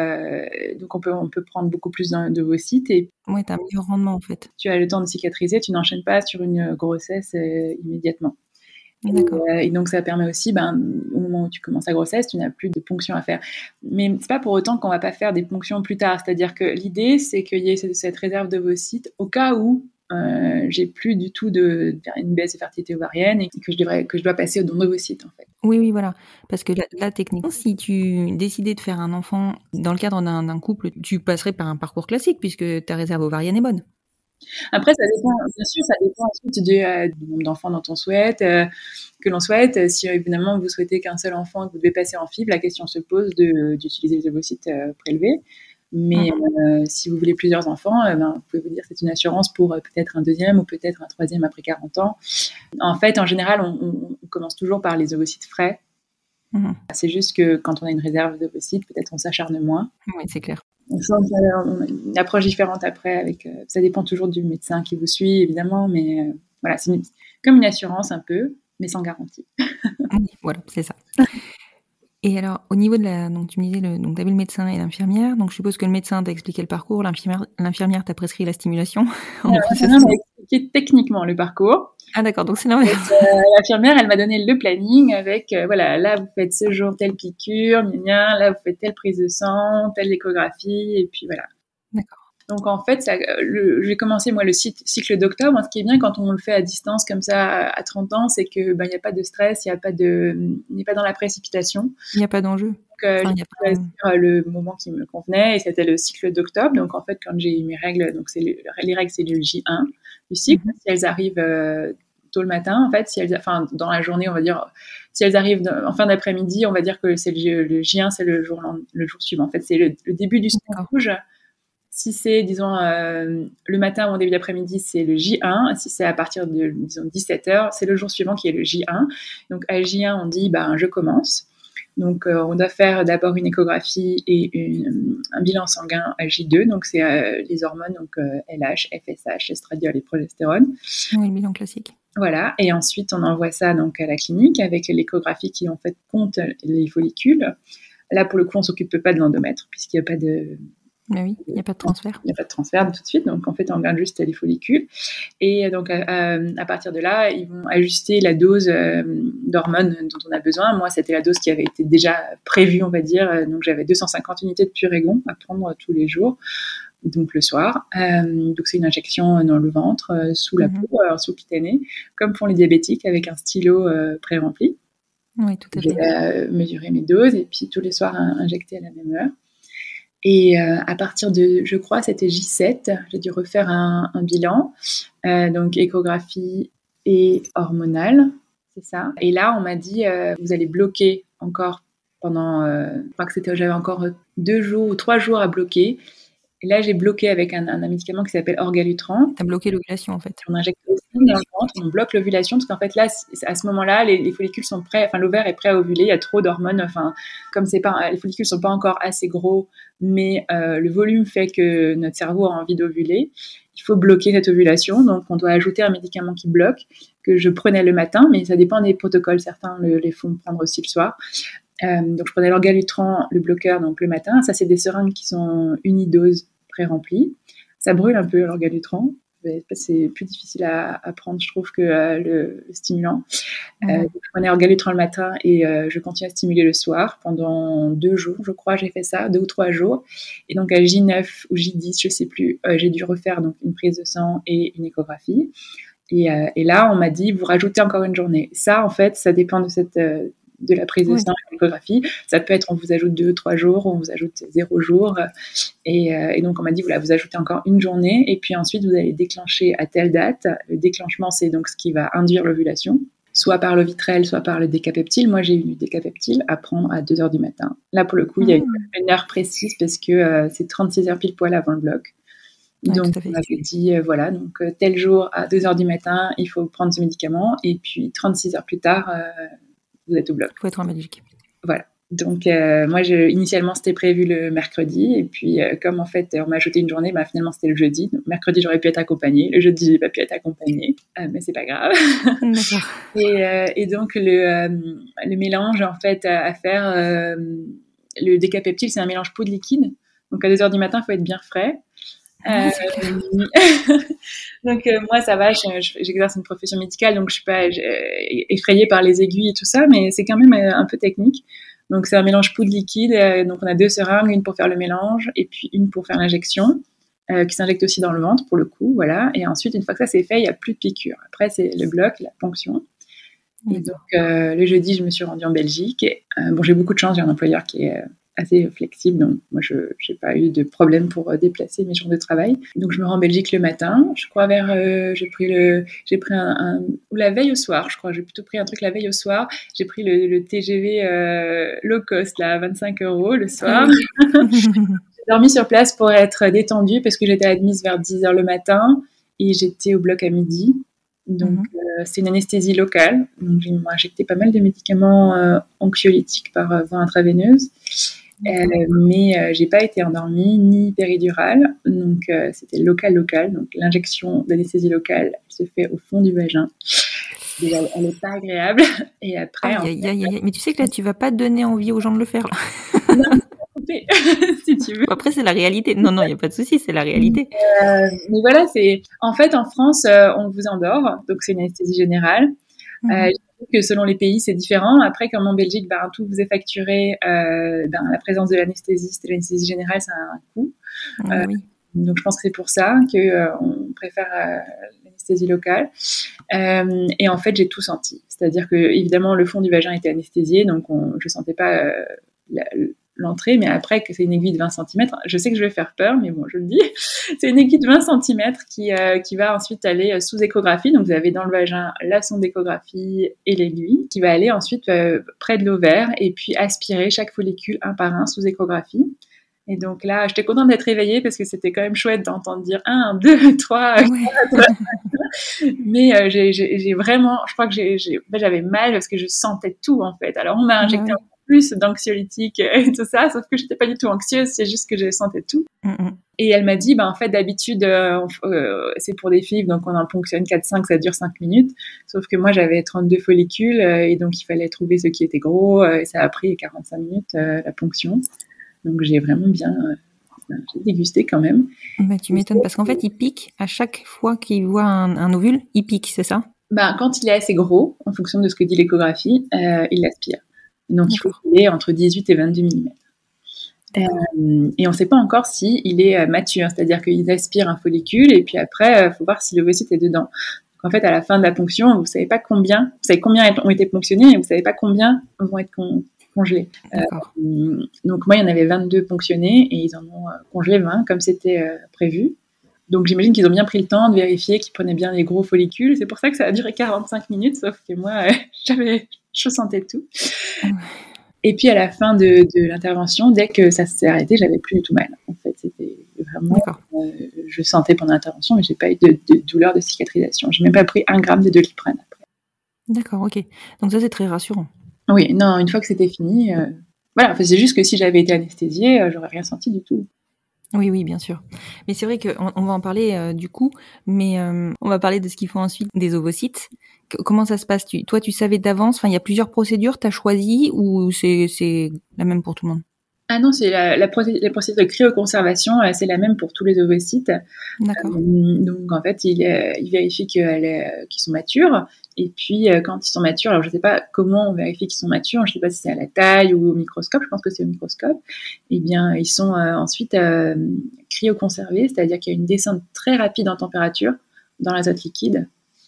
on peut prendre beaucoup plus d'ovocytes. Et
oui, tu as un meilleur rendement, en fait.
Tu as le temps de cicatriser, tu n'enchaînes pas sur une grossesse immédiatement.
D'accord.
Et donc, ça permet aussi, au moment où tu commences la grossesse, tu n'as plus de ponction à faire. Mais c'est pas pour autant qu'on va pas faire des ponctions plus tard. C'est-à-dire que l'idée, c'est qu'il y ait cette réserve d'ovocytes au cas où j'ai plus du tout une baisse de fertilité ovarienne et que je dois passer au don d'ovocytes, en fait.
Oui, voilà. Parce que là, techniquement, si tu décidais de faire un enfant dans le cadre d'un couple, tu passerais par un parcours classique puisque ta réserve ovarienne est bonne.
Après, ça dépend, bien sûr, ça dépend ensuite du nombre d'enfants dont on souhaite, que l'on souhaite. Si évidemment vous souhaitez qu'un seul enfant et que vous devez passer en FIV, la question se pose d'utiliser les ovocytes prélevés. Mais si vous voulez plusieurs enfants, vous pouvez vous dire que c'est une assurance pour peut-être un deuxième ou peut-être un troisième après 40 ans. En fait, en général, on commence toujours par les ovocytes frais. C'est juste que quand on a une réserve d'ovocytes, peut-être on s'acharne moins.
Oui, c'est clair.
On a une approche différente après. Ça dépend toujours du médecin qui vous suit, évidemment, mais voilà, c'est comme une assurance un peu, mais sans garantie.
Oui, voilà, c'est ça. Et alors, au niveau donc tu me disais, donc tu as vu le médecin et l'infirmière, donc je suppose que le médecin t'a expliqué le parcours, l'infirmière t'a prescrit la stimulation.
Elle m'a expliqué techniquement le parcours.
Ah d'accord, donc c'est normal.
L'infirmière, elle m'a donné le planning avec, voilà, là vous faites ce jour telle piqûre, là vous faites telle prise de sang, telle échographie, et puis voilà.
D'accord.
Donc en fait, j'ai commencé moi le cycle d'octobre. Ce qui est bien quand on le fait à distance comme ça à 30 ans, c'est que il y a pas de stress, il n'est pas dans la précipitation.
Il n'y a pas d'enjeu.
Donc j'ai choisi le moment qui me convenait et c'était le cycle d'octobre. Donc en fait, quand j'ai eu mes règles, donc les règles c'est le J1 du cycle. Si elles arrivent tôt le matin, en fait, dans la journée, on va dire, si elles arrivent en fin d'après-midi, on va dire que c'est le J1, c'est le jour suivant. En fait, c'est le début du sang rouge. Si c'est, disons, le matin ou en début d'après-midi, c'est le J1. Si c'est à partir de, disons, 17h, c'est le jour suivant qui est le J1. Donc, à J1, on dit, je commence. Donc, on doit faire d'abord une échographie et un bilan sanguin à J2. Donc, c'est les hormones, donc LH, FSH, estradiol et progestérone.
Oui, le bilan classique.
Voilà. Et ensuite, on envoie ça donc à la clinique avec l'échographie qui, en fait, compte les follicules. Là, pour le coup, on ne s'occupe pas de l'endomètre puisqu'il n'y a pas de...
Mais oui, il n'y a pas de transfert.
Il n'y a pas de transfert tout de suite, donc en fait on regarde juste les follicules. Et donc à partir de là, ils vont ajuster la dose d'hormones dont on a besoin. Moi, c'était la dose qui avait été déjà prévue, on va dire. Donc j'avais 250 unités de Purégon à prendre tous les jours, donc le soir. Donc c'est une injection dans le ventre, sous la peau, sous-cutanée, comme font les diabétiques avec un stylo pré-rempli.
Oui, tout à fait.
J'ai mesuré mes doses et puis tous les soirs injecté à la même heure. Et à partir de, je crois, c'était J7, j'ai dû refaire un bilan, donc échographie et hormonale, c'est ça. Et là, on m'a dit, vous allez bloquer encore pendant, je crois que j'avais encore 2 jours ou 3 jours à bloquer. Et là, j'ai bloqué avec un médicament qui s'appelle Orgalutran.
Tu as bloqué l'ovulation, en fait.
On injecte aussi dans le ventre, on bloque l'ovulation, parce qu'en fait, là, à ce moment-là, les follicules sont prêts, enfin, l'ovaire est prêt à ovuler, il y a trop d'hormones, enfin, comme les follicules sont pas encore assez gros, mais le volume fait que notre cerveau a envie d'ovuler. Il faut bloquer cette ovulation, donc on doit ajouter un médicament qui bloque, que je prenais le matin, mais ça dépend des protocoles, certains les font prendre aussi le soir. Donc je prenais l'Orgalutran, le bloqueur, donc le matin. Ça, c'est des seringues qui sont unidoses pré-remplies. Ça brûle un peu l'Orgalutran. C'est plus difficile à prendre, je trouve, que le stimulant. Donc je prenais Orgalutran le matin et je continue à stimuler le soir pendant 2 jours, je crois, j'ai fait ça, 2 ou 3 jours. Et donc à J9 ou J10, je sais plus, j'ai dû refaire donc une prise de sang et une échographie. Et là, on m'a dit, vous rajoutez encore une journée. Ça, en fait, ça dépend de la prise de sang et de l'échographie. Ça peut être, on vous ajoute 2-3 jours, on vous ajoute 0 jours. Et donc, on m'a dit, voilà, vous ajoutez encore une journée. Et puis ensuite, vous allez déclencher à telle date. Le déclenchement, c'est donc ce qui va induire l'ovulation, soit par le Vitrel, soit par le décapeptile. Moi, j'ai eu du décapeptile à prendre à 2h du matin. Là, pour le coup, il y a une heure précise parce que c'est 36 heures pile poil avant le bloc. Donc, on m'avait dit, voilà, donc tel jour à 2h du matin, il faut prendre ce médicament. Et puis, 36 heures plus tard, vous êtes au bloc.
Il faut être en Belgique.
Voilà. Donc, moi, initialement, c'était prévu le mercredi. Et puis, comme en fait, on m'a ajouté une journée, finalement, c'était le jeudi. Donc, mercredi, j'aurais pu être accompagnée. Le jeudi, j'ai pas pu être accompagnée. Mais c'est pas grave.
D'accord.
Et donc, le mélange, en fait, à faire, le décapeptile, c'est un mélange peau de liquide. Donc, à 2h du matin, il faut être bien frais. Donc moi ça va, j'exerce une profession médicale, donc je suis pas effrayée par les aiguilles et tout ça, mais c'est quand même un peu technique. Donc c'est un mélange poudre liquide, donc on a 2 seringues, une pour faire le mélange et puis une pour faire l'injection, qui s'injecte aussi dans le ventre pour le coup, voilà. Et ensuite une fois que ça c'est fait, il y a plus de piqûre. Après c'est le bloc, la ponction. Et donc le jeudi je me suis rendue en Belgique. Et, j'ai beaucoup de chance, j'ai un employeur qui est assez flexible, donc moi je n'ai pas eu de problème pour déplacer mes jours de travail. Donc je me rends en Belgique le matin, je crois j'ai pris ou la veille au soir, je crois, j'ai plutôt pris un truc la veille au soir, j'ai pris le TGV low cost là, à 25 € le soir. J'ai dormi sur place pour être détendue parce que j'étais admise vers 10h le matin et j'étais au bloc à midi. Donc c'est une anesthésie locale, donc ils m'ont injecté pas mal de médicaments anxiolytiques par voie intraveineuse. Mais j'ai pas été endormie ni péridurale, donc c'était local. Donc l'injection d'anesthésie locale se fait au fond du vagin. Déjà, elle est pas agréable. Et après,
mais tu sais que là tu vas pas donner envie aux gens de le faire là.
Non, couper, si tu veux.
Après, c'est la réalité. Non, il n'y a pas de souci, c'est la réalité.
Mais voilà, en fait, en France, on vous endort, donc c'est une anesthésie générale. Je trouve que selon les pays, c'est différent. Après, comme en Belgique, tout vous est facturé, la présence de l'anesthésiste et l'anesthésie générale, ça a un coût.
Oui.
Donc, je pense que c'est pour ça qu'on préfère l'anesthésie locale. Et en fait, j'ai tout senti. C'est-à-dire que, évidemment, le fond du vagin était anesthésié, donc je sentais pas l'entrée, mais après que c'est une aiguille de 20 cm, je sais que je vais faire peur, mais bon, je le dis, c'est une aiguille de 20 cm qui va ensuite aller sous échographie, donc vous avez dans le vagin la sonde d'échographie et l'aiguille, qui va aller ensuite près de l'ovaire et puis aspirer chaque follicule un par un sous échographie. Et donc là, j'étais contente d'être réveillée parce que c'était quand même chouette d'entendre dire 1, 2, 3, 4. Mais j'ai vraiment, je crois que j'avais mal parce que je sentais tout en fait. Alors on m'a injecté plus d'anxiolytiques et tout ça, sauf que j'étais pas du tout anxieuse, c'est juste que je sentais tout. Et elle m'a dit, en fait, d'habitude, c'est pour des filles, donc on en ponctionne 4-5, ça dure 5 minutes. Sauf que moi, j'avais 32 follicules, et donc il fallait trouver ceux qui étaient gros, et ça a pris 45 minutes, la ponction. Donc j'ai vraiment bien j'ai dégusté quand même.
Tu m'étonnes, parce qu'en fait, il pique à chaque fois qu'il voit un ovule, il pique, c'est ça?
Quand il est assez gros, en fonction de ce que dit l'échographie, il l'aspire. Donc, il faut qu'il ait entre 18 et 22 mm. Et on ne sait pas encore s'il est mature, c'est-à-dire qu'ils aspirent un follicule et puis après, il faut voir si l'ovocyte est dedans. Donc, en fait, à la fin de la ponction, vous savez combien ont été ponctionnés et vous ne savez pas combien vont être congelés. Donc, moi, il y en avait 22 ponctionnés et ils en ont congelé 20 comme c'était prévu. Donc, j'imagine qu'ils ont bien pris le temps de vérifier qu'ils prenaient bien les gros follicules. C'est pour ça que ça a duré 45 minutes, sauf que moi, je sentais tout. Et puis, à la fin de l'intervention, dès que ça s'est arrêté, j'avais plus du tout mal. En fait, c'était vraiment... je sentais pendant l'intervention, mais j'ai pas eu de douleur de cicatrisation. J'ai même pas pris 1 gramme de Doliprane après.
D'accord, ok. Donc ça, c'est très rassurant.
Oui, non, une fois que c'était fini... Voilà, c'est juste que si j'avais été anesthésiée, j'aurais rien senti du tout.
Oui, bien sûr. Mais c'est vrai qu'on va en parler du coup, mais on va parler de ce qu'il faut ensuite des ovocytes. Comment ça se passe? Toi, tu savais d'avance? Enfin, il y a plusieurs procédures, t'as choisi ou c'est la même pour tout le monde?
Ah non, c'est la procédure de cryoconservation, c'est la même pour tous les ovocytes.
D'accord.
Donc en fait, il vérifie qu'ils sont matures. Et puis quand ils sont matures, alors je ne sais pas comment on vérifie qu'ils sont matures, je ne sais pas si c'est à la taille ou au microscope, je pense que c'est au microscope. Eh bien, ils sont ensuite cryoconservés, c'est-à-dire qu'il y a une descente très rapide en température dans l'azote liquide.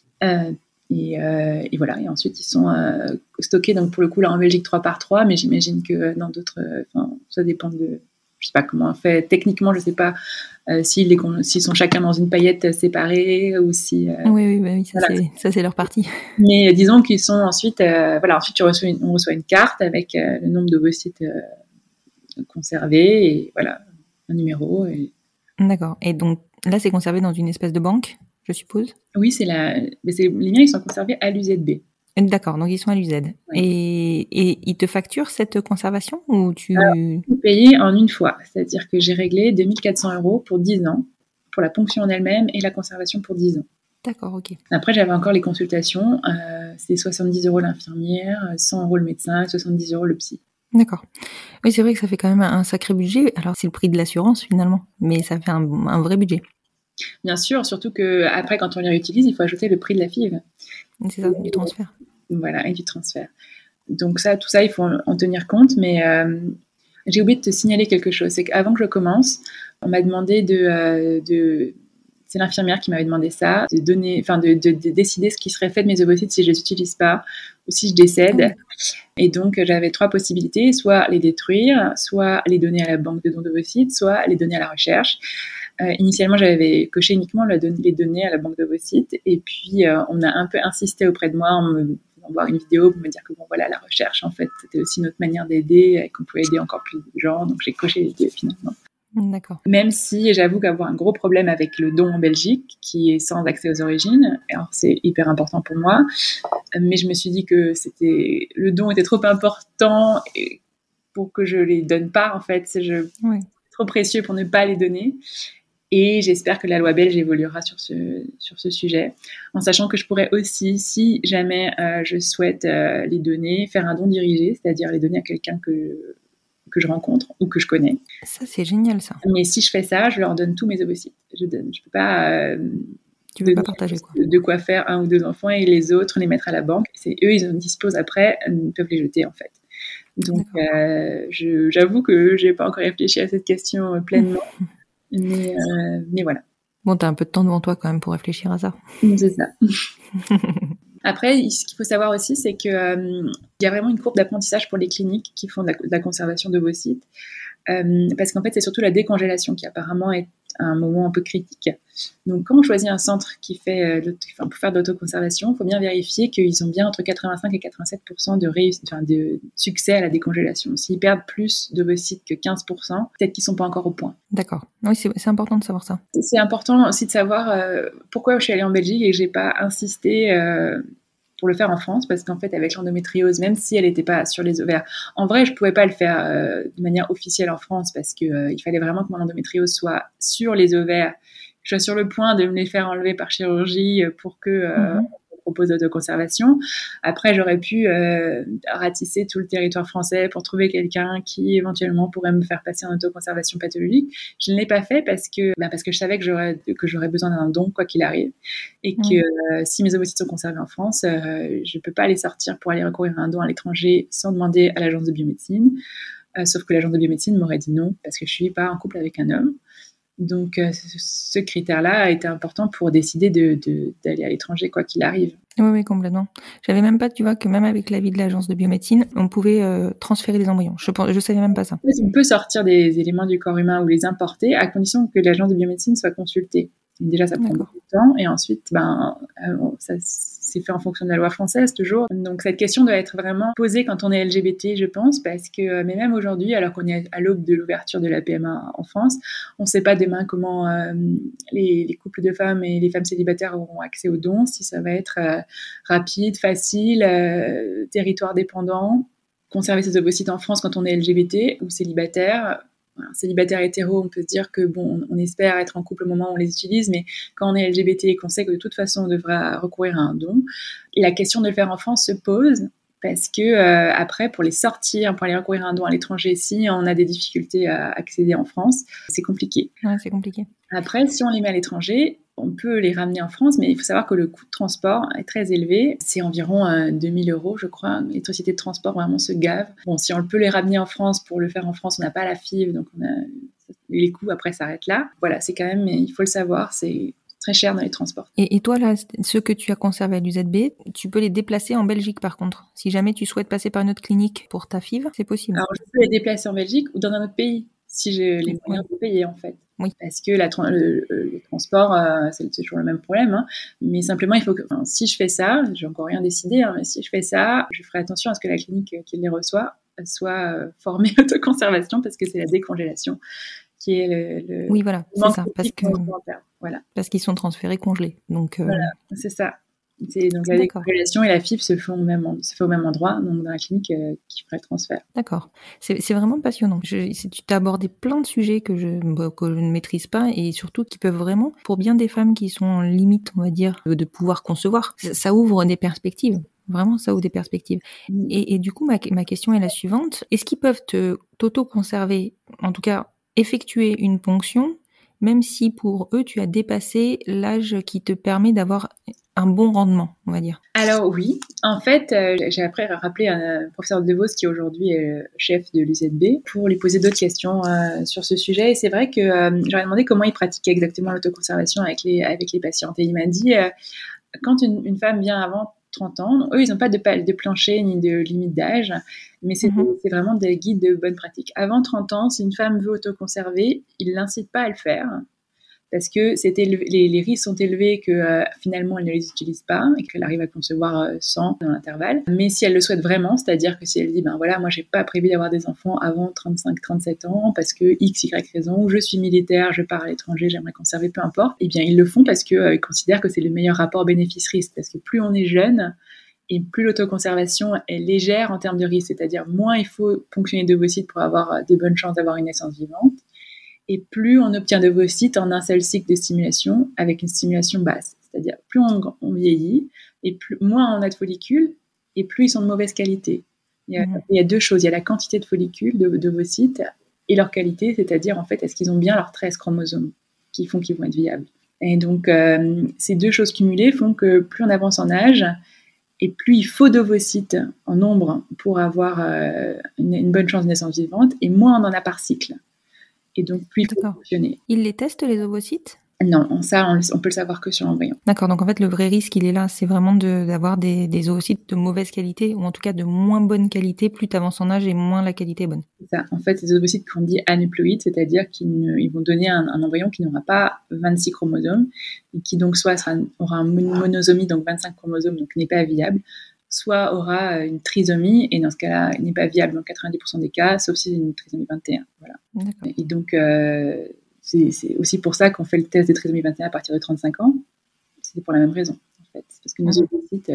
Et voilà, et ensuite ils sont stockés, donc pour le coup là en Belgique 3x3, mais j'imagine que dans d'autres, ça dépend de, je sais pas comment on fait, techniquement je sais pas s'ils sont chacun dans une paillette séparée ou si...
Oui, ça c'est leur partie.
Mais disons qu'ils sont ensuite, ensuite on reçoit une carte avec le nombre d'ovocytes conservés et voilà, un numéro.
D'accord, et donc là c'est conservé dans une espèce de banque, je suppose?
Oui, les miens, ils sont conservés à l'UZB.
D'accord, donc ils sont à l'UZ. Oui. Et ils te facturent cette conservation ou
Alors, je payais en une fois, c'est-à-dire que j'ai réglé 2400 € pour 10 ans, pour la ponction en elle-même et la conservation pour 10 ans.
D'accord, ok.
Après, j'avais encore les consultations, c'est 70 € l'infirmière, 100 € le médecin, 70 € le psy.
D'accord. Oui, c'est vrai que ça fait quand même un sacré budget. Alors, c'est le prix de l'assurance finalement, mais ça fait un vrai budget.
Bien sûr, surtout qu'après, quand on les réutilise, il faut ajouter le prix de la FIV.
C'est ça, du transfert.
Voilà, et du transfert. Donc tout ça, il faut en tenir compte, mais j'ai oublié de te signaler quelque chose. C'est qu'avant que je commence, on m'a demandé c'est l'infirmière qui m'avait demandé ça, de décider ce qui serait fait de mes ovocytes si je les utilise pas ou si je décède. Et donc, j'avais 3 possibilités, soit les détruire, soit les donner à la banque de dons d'ovocytes, soit les donner à la recherche. Initialement, j'avais coché uniquement les données à la banque d'ovocytes, et puis on a un peu insisté auprès de moi en me faisant voir une vidéo pour me dire que la recherche, en fait, c'était aussi notre manière d'aider, et qu'on pouvait aider encore plus de gens, donc j'ai coché les 2 finalement.
D'accord.
Même si j'avoue qu'avoir un gros problème avec le don en Belgique, qui est sans accès aux origines, alors c'est hyper important pour moi, mais je me suis dit que le don était trop important pour que je les donne pas, en fait, c'est trop précieux pour ne pas les donner. Et j'espère que la loi belge évoluera sur ce sujet, en sachant que je pourrais aussi, si jamais je souhaite les donner, faire un don dirigé, c'est-à-dire les donner à quelqu'un que je rencontre ou que je connais.
Ça, c'est génial, ça.
Mais si je fais ça, je leur donne tous mes ovocytes. Je peux pas...
Tu veux pas partager, quoi.
De quoi faire 1 ou 2 enfants et les autres les mettre à la banque. C'est eux, ils en disposent après, ils peuvent les jeter, en fait. Donc, j'avoue que j'ai pas encore réfléchi à cette question pleinement. Mais voilà.
Bon, t'as un peu de temps devant toi quand même pour réfléchir à ça.
C'est ça. Après, ce qu'il faut savoir aussi, c'est qu'il y a vraiment une courbe d'apprentissage pour les cliniques qui font de la conservation d'ovocytes. Parce qu'en fait, c'est surtout la décongélation qui apparemment est un moment un peu critique. Donc, quand on choisit un centre qui fait pour faire de l'autoconservation, il faut bien vérifier qu'ils ont bien entre 85 et 87% de succès à la décongélation. S'ils perdent plus d'ovocytes que 15%, peut-être qu'ils ne sont pas encore au point.
D'accord. Oui, c'est important de savoir ça.
C'est important aussi de savoir pourquoi je suis allée en Belgique et que je n'ai pas insisté pour le faire en France, parce qu'en fait, avec l'endométriose, même si elle n'était pas sur les ovaires, en vrai, je ne pouvais pas le faire de manière officielle en France, parce qu'il fallait vraiment que mon endométriose soit sur les ovaires, que je sois sur le point de me les faire enlever par chirurgie pour que on propose d'autoconservation. Après, j'aurais pu ratisser tout le territoire français pour trouver quelqu'un qui éventuellement pourrait me faire passer en autoconservation pathologique. Je ne l'ai pas fait parce que je savais que j'aurais besoin d'un don quoi qu'il arrive, et que si mes ovocytes sont conservés en France, je peux pas les sortir pour aller recourir à un don à l'étranger sans demander à l'agence de biomédecine. Sauf que l'agence de biomédecine m'aurait dit non parce que je suis pas en couple avec un homme. Donc, ce critère-là a été important pour décider d'aller à l'étranger, quoi qu'il arrive.
Oui, complètement. J'avais même pas, tu vois, que même avec l'avis de l'agence de biomédecine, on pouvait transférer les embryons. Je savais même pas ça.
On peut sortir des éléments du corps humain ou les importer à condition que l'agence de biomédecine soit consultée. Déjà, ça prend beaucoup de temps. Et ensuite, ça c'est fait en fonction de la loi française, toujours. Donc, cette question doit être vraiment posée quand on est LGBT, je pense, parce que, mais même aujourd'hui, alors qu'on est à l'aube de l'ouverture de la PMA en France, on ne sait pas demain comment les couples de femmes et les femmes célibataires auront accès aux dons, si ça va être rapide, facile, territoire dépendant. Conserver ses ovocytes en France quand on est LGBT ou célibataire. Célibataire hétéro, on peut se dire que on espère être en couple au moment où on les utilise, mais quand on est LGBT et qu'on sait que de toute façon on devra recourir à un don, la question de le faire en France se pose parce que après, pour les sortir, pour aller recourir à un don à l'étranger, si on a des difficultés à accéder en France, c'est compliqué.
Ouais, c'est compliqué.
Après, si on les met à l'étranger, on peut les ramener en France, mais il faut savoir que le coût de transport est très élevé. C'est environ 2 000 €, je crois. Les sociétés de transport vraiment se gavent. Bon, si on peut les ramener en France, pour le faire en France, on n'a pas la FIV, donc les coûts après s'arrêtent là. Voilà, c'est quand même, il faut le savoir, c'est très cher dans les transports.
Et toi, là, ceux que tu as conservés à l'UZB, tu peux les déplacer en Belgique, par contre. Si jamais tu souhaites passer par une autre clinique pour ta FIV, c'est possible.
Alors, je peux les déplacer en Belgique ou dans un autre pays, si j'ai les moyens de payer, en fait.
Oui.
Parce que le transport, c'est toujours le même problème. Hein. Mais simplement, il faut que, si je fais ça, j'ai encore rien décidé, mais si je fais ça, je ferai attention à ce que la clinique qui les reçoit soit formée autoconservation, parce que c'est la décongélation qui est le
oui, voilà, c'est ça.
Voilà.
Parce qu'ils sont transférés congelés. Donc,
voilà, c'est ça. Donc la décongélation et la FIV se fait au même endroit, donc dans la clinique qui ferait le transfert.
D'accord. C'est vraiment passionnant. Tu t'as abordé plein de sujets que je ne maîtrise pas et surtout qui peuvent vraiment, pour bien des femmes qui sont en limite, on va dire, de pouvoir concevoir, ça ouvre des perspectives. Vraiment, ça ouvre des perspectives. Et du coup, ma question est la suivante. Est-ce qu'ils peuvent t'auto-conserver, en tout cas effectuer une ponction, même si pour eux, tu as dépassé l'âge qui te permet d'avoir un bon rendement, on va dire? Alors
oui, en fait, j'ai après rappelé un professeur de Vos qui aujourd'hui est chef de l'UZB pour lui poser d'autres questions sur ce sujet. Et c'est vrai que j'aurais demandé comment il pratiquait exactement l'autoconservation avec les patientes. Et il m'a dit, quand une femme vient avant 30 ans, eux, ils n'ont pas de plancher ni de limite d'âge, mais c'est vraiment des guides de bonne pratique. Avant 30 ans, si une femme veut autoconserver, ils ne l'incitent pas à le faire, parce que les risques sont élevés que finalement elle ne les utilise pas et qu'elle arrive à concevoir sans dans l'intervalle. Mais si elle le souhaite vraiment, c'est-à-dire que si elle dit voilà, moi j'ai pas prévu d'avoir des enfants avant 35-37 ans parce que X, Y raison, je suis militaire, je pars à l'étranger, j'aimerais conserver, peu importe, eh bien ils le font parce qu'ils considèrent que c'est le meilleur rapport bénéfice-risque, parce que plus on est jeune et plus l'autoconservation est légère en termes de risque, c'est-à-dire moins il faut ponctionner d'ovocytes pour avoir des bonnes chances d'avoir une naissance vivante. Et plus on obtient d'ovocytes en un seul cycle de stimulation avec une stimulation basse. C'est-à-dire, plus on vieillit, et moins on a de follicules, et plus ils sont de mauvaise qualité. Il y a deux choses. Il y a la quantité de follicules, d'ovocytes, et leur qualité, c'est-à-dire, en fait, est-ce qu'ils ont bien leurs 13 chromosomes qui font qu'ils vont être viables. Et donc, ces deux choses cumulées font que plus on avance en âge, et plus il faut d'ovocytes en nombre pour avoir une bonne chance de naissance vivante, et moins on en a par cycle. Et donc, plus il faut fonctionner.
Ils les testent, les ovocytes ?
Non, ça, on peut le savoir que sur l'embryon.
D'accord, donc en fait, le vrai risque, il est là. C'est vraiment d'avoir des ovocytes de mauvaise qualité, ou en tout cas de moins bonne qualité. Plus tu avances en âge et moins la qualité est bonne.
C'est ça. En fait, ces ovocytes qu'on dit aneuploïdes, c'est-à-dire qu'ils vont donner un embryon qui n'aura pas 26 chromosomes, et qui donc soit aura un monosomie, donc 25 chromosomes, donc n'est pas viable, soit aura une trisomie, et dans ce cas-là, il n'est pas viable dans 90% des cas, sauf si c'est une trisomie 21. Voilà.
D'accord.
Et donc, c'est aussi pour ça qu'on fait le test de trisomie 21 à partir de 35 ans. C'est pour la même raison, en fait. C'est parce que nos ovocytes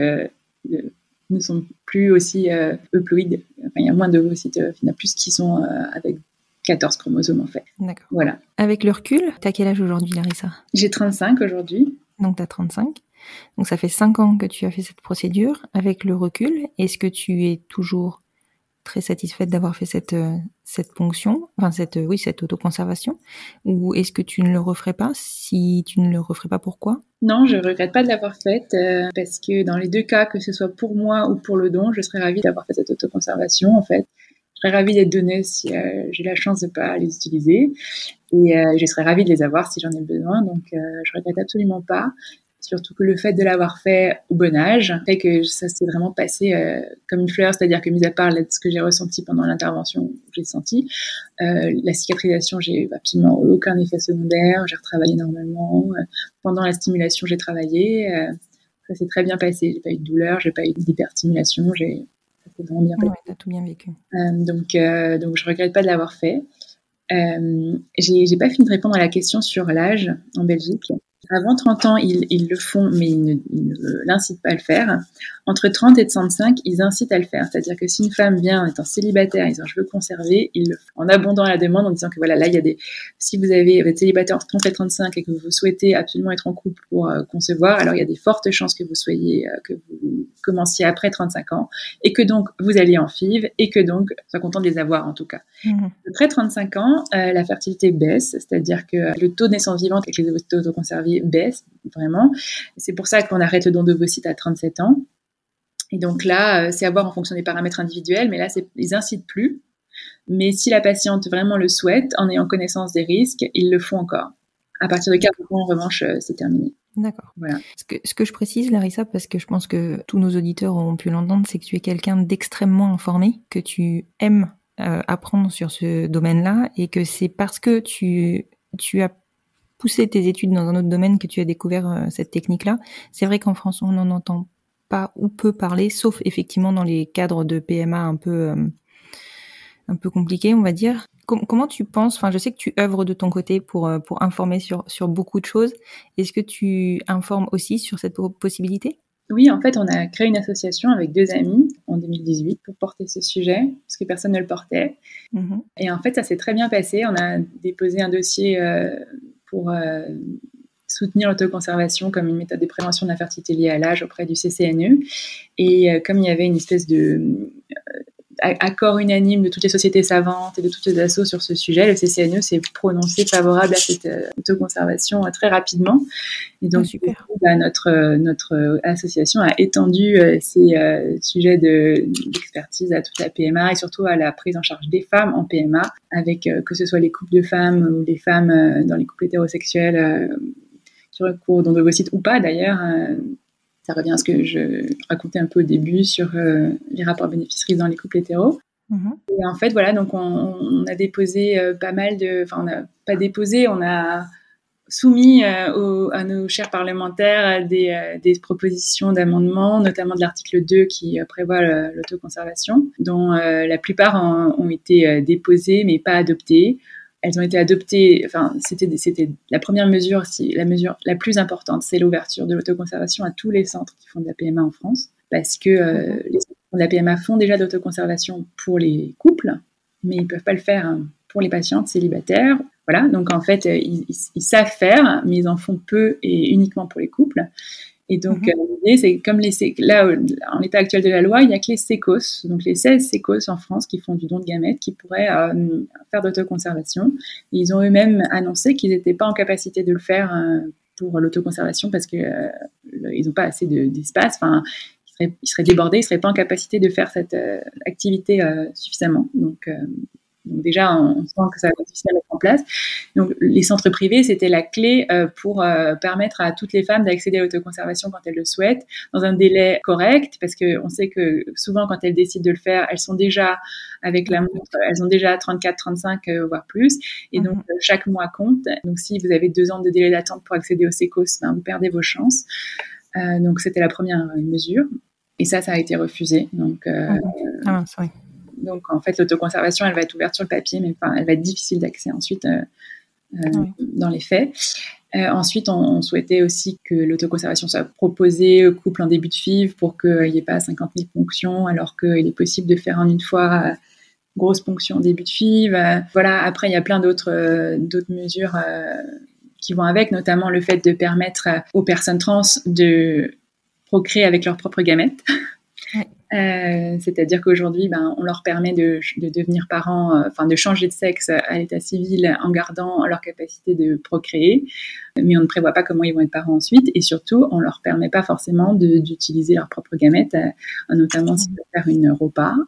ne sont plus aussi euploïdes. Enfin, il y a moins d'ovocytes, il y en a plus qui sont avec 14 chromosomes, en fait.
D'accord.
Voilà.
Avec le recul, t'as quel âge aujourd'hui, Larissa ?
J'ai 35 aujourd'hui.
Donc t'as 35. Donc ça fait 5 ans que tu as fait cette procédure. Avec le recul, est-ce que tu es toujours très satisfaite d'avoir fait cette ponction, enfin cette autoconservation, ou est-ce que tu ne le referais pas ? Si tu ne le referais pas, pourquoi ?
Non, je regrette pas de l'avoir faite parce que dans les deux cas, que ce soit pour moi ou pour le don, je serais ravie d'avoir fait cette autoconservation, en fait. Je serais ravie d'être donneuse si j'ai la chance de pas les utiliser, et je serais ravie de les avoir si j'en ai besoin, donc je regrette absolument pas. Surtout que le fait de l'avoir fait au bon âge fait que ça s'est vraiment passé comme une fleur, c'est-à-dire que mis à part ce que j'ai ressenti pendant l'intervention, j'ai senti, la cicatrisation, j'ai absolument aucun effet secondaire, j'ai retravaillé normalement, pendant la stimulation j'ai travaillé, ça s'est très bien passé, j'ai pas eu de douleur, j'ai pas eu d'hyperstimulation, ça s'est vraiment bien passé.
Ouais, t'as tout bien vécu.
Donc je regrette pas de l'avoir fait. J'ai pas fini de répondre à la question sur l'âge en Belgique. Avant 30 ans, ils le font, mais ils ne l'incitent pas à le faire. Entre 30 et 35, ils incitent à le faire. C'est-à-dire que si une femme vient en étant célibataire, en disant je veux conserver, ils le font en abondant la demande, en disant que voilà, là, si vous êtes célibataire entre 30 et 35 et que vous souhaitez absolument être en couple pour concevoir, alors il y a des fortes chances que vous commenciez après 35 ans, et que donc vous alliez en FIV, et que donc, sois content de les avoir en tout cas. Après 35 ans, la fertilité baisse, c'est-à-dire que le taux de naissance vivante avec les ovocytes autoconservés baisse vraiment. C'est pour ça qu'on arrête le don d'ovocytes à 37 ans. Et donc là, c'est à voir en fonction des paramètres individuels, mais là, ils incitent plus. Mais si la patiente vraiment le souhaite, en ayant connaissance des risques, ils le font encore. À partir de 40 ans, en revanche, c'est terminé.
D'accord.
Voilà.
Ce que je précise, Larissa, parce que je pense que tous nos auditeurs ont pu l'entendre, c'est que tu es quelqu'un d'extrêmement informé, que tu aimes apprendre sur ce domaine-là, et que c'est parce que tu as poussé tes études dans un autre domaine que tu as découvert cette technique-là. C'est vrai qu'en France, on n'en entend pas ou peu parler, sauf effectivement dans les cadres de PMA un peu compliqués, on va dire. Comment tu penses, enfin je sais que tu œuvres de ton côté pour informer sur beaucoup de choses. Est-ce que tu informes aussi sur cette possibilité ?
Oui, en fait, on a créé une association avec 2 amis en 2018 pour porter ce sujet, parce que personne ne le portait. Et en fait, ça s'est très bien passé. On a déposé un dossier pour soutenir l'autoconservation comme une méthode de prévention de l'infertilité liée à l'âge auprès du CCNE. Et comme il y avait une espèce de accord unanime de toutes les sociétés savantes et de toutes les assos sur ce sujet, le CCNE s'est prononcé favorable à cette autoconservation très rapidement. Et donc,
super.
Notre association a étendu ces sujets d'expertise à toute la PMA, et surtout à la prise en charge des femmes en PMA, avec que ce soit les couples de femmes ou les femmes dans les couples hétérosexuels qui recourent d'ovocytes ou pas d'ailleurs. Ça revient à ce que je racontais un peu au début sur les rapports bénéfices-risques dans les couples hétéros. Et en fait, voilà, donc on a déposé pas mal de... Enfin, on n'a pas déposé, on a soumis à nos chers parlementaires des propositions d'amendement, notamment de l'article 2 qui prévoit l'autoconservation, dont la plupart ont été déposées mais pas adoptées. Elles ont été adoptées, enfin, c'était la première mesure, la mesure la plus importante, c'est l'ouverture de l'autoconservation à tous les centres qui font de la PMA en France, parce que les centres de la PMA font déjà de l'autoconservation pour les couples, mais ils ne peuvent pas le faire pour les patientes célibataires. Voilà, donc en fait, ils savent faire, mais ils en font peu et uniquement pour les couples. Et donc, l'idée, c'est comme là, en l'état actuel de la loi, il n'y a que les sécos, donc les 16 sécos en France qui font du don de gamètes, qui pourraient faire d'autoconservation. Et ils ont eux-mêmes annoncé qu'ils n'étaient pas en capacité de le faire pour l'autoconservation parce que ils n'ont pas assez d'espace. Enfin, ils seraient débordés, ils ne seraient pas en capacité de faire cette activité suffisamment. Donc déjà, on sent que ça va être difficile à mettre en place. Donc, les centres privés, c'était la clé pour permettre à toutes les femmes d'accéder à l'autoconservation quand elles le souhaitent, dans un délai correct, parce qu'on sait que souvent, quand elles décident de le faire, elles sont déjà, avec la montre, elles ont déjà 34, 35, voire plus. Et donc, chaque mois compte. Donc, si vous avez 2 ans de délai d'attente pour accéder au sécos, vous perdez vos chances. Donc, c'était la première mesure. Et ça a été refusé. Donc,
c'est vrai.
Donc, en fait, l'autoconservation, elle va être ouverte sur le papier, mais elle va être difficile d'accès ensuite dans les faits. Ensuite, on souhaitait aussi que l'autoconservation soit proposée aux couples en début de FIV pour qu'il n'y ait pas 50 000 ponctions, alors qu'il est possible de faire en une fois grosse ponction en début de FIV. Voilà. Après, il y a plein d'autres mesures qui vont avec, notamment le fait de permettre aux personnes trans de procréer avec leurs propres gamètes. C'est-à-dire qu'aujourd'hui, on leur permet de devenir parents, de changer de sexe à l'état civil en gardant leur capacité de procréer, mais on ne prévoit pas comment ils vont être parents ensuite, et surtout, on leur permet pas forcément d'utiliser leurs propres gamètes, notamment s'ils veulent faire une ROPA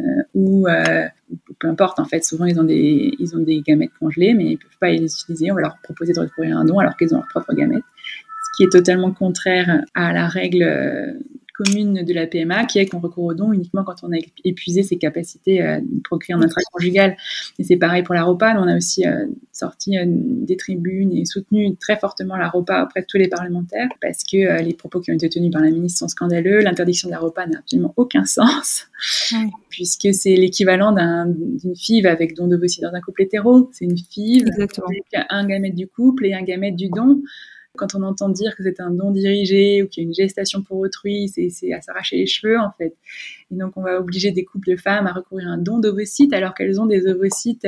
ou peu importe. En fait, souvent ils ont des gamètes congelées, mais ils peuvent pas les utiliser. On va leur proposer de recourir à un don alors qu'ils ont leurs propres gamètes, ce qui est totalement contraire à la règle commune de la PMA, qui est qu'on recourt au don uniquement quand on a épuisé ses capacités de procréer en intraconjugal. Et c'est pareil pour la ROPA. On a aussi sorti des tribunes et soutenu très fortement la ROPA auprès de tous les parlementaires, parce que les propos qui ont été tenus par la ministre sont scandaleux. L'interdiction de la ROPA n'a absolument aucun sens, puisque c'est l'équivalent d'une FIV avec don d'ovocytes dans un couple hétéro. C'est une FIV avec un gamète du couple et un gamète du don. Quand on entend dire que c'est un don dirigé ou qu'il y a une gestation pour autrui, c'est à s'arracher les cheveux, en fait. Et donc, on va obliger des couples de femmes à recourir à un don d'ovocytes alors qu'elles ont des ovocytes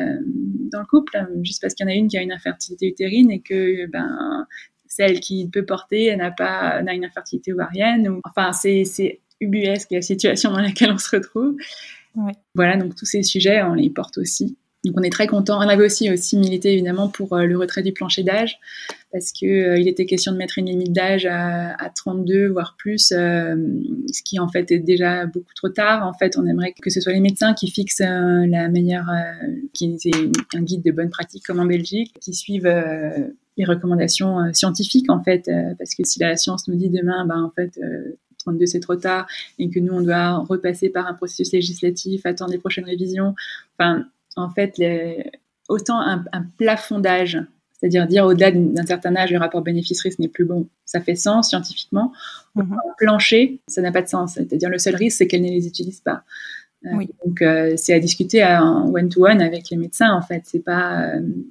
dans le couple, juste parce qu'il y en a une qui a une infertilité utérine et que celle qui peut porter n'a une infertilité ovarienne. Enfin, c'est ubuesque la situation dans laquelle on se retrouve. Ouais. Voilà, donc tous ces sujets, on les porte aussi. Donc on est très contents. On avait aussi milité évidemment pour le retrait du plancher d'âge, parce que il était question de mettre une limite d'âge à 32 voire plus, ce qui en fait est déjà beaucoup trop tard. En fait, on aimerait que ce soit les médecins qui fixent la meilleure, qui aient un guide de bonne pratique comme en Belgique, qui suivent les recommandations scientifiques en fait, parce que si la science nous dit demain, en fait 32 c'est trop tard et que nous on doit repasser par un processus législatif, attendre les prochaines révisions, en fait, autant un plafond d'âge, c'est-à-dire dire au-delà d'un certain âge, le rapport bénéfice-risque n'est plus bon, ça fait sens scientifiquement. Un plancher, ça n'a pas de sens. C'est-à-dire le seul risque, c'est qu'elle ne les utilise pas. Donc, c'est à discuter en one-to-one avec les médecins, en fait. C'est pas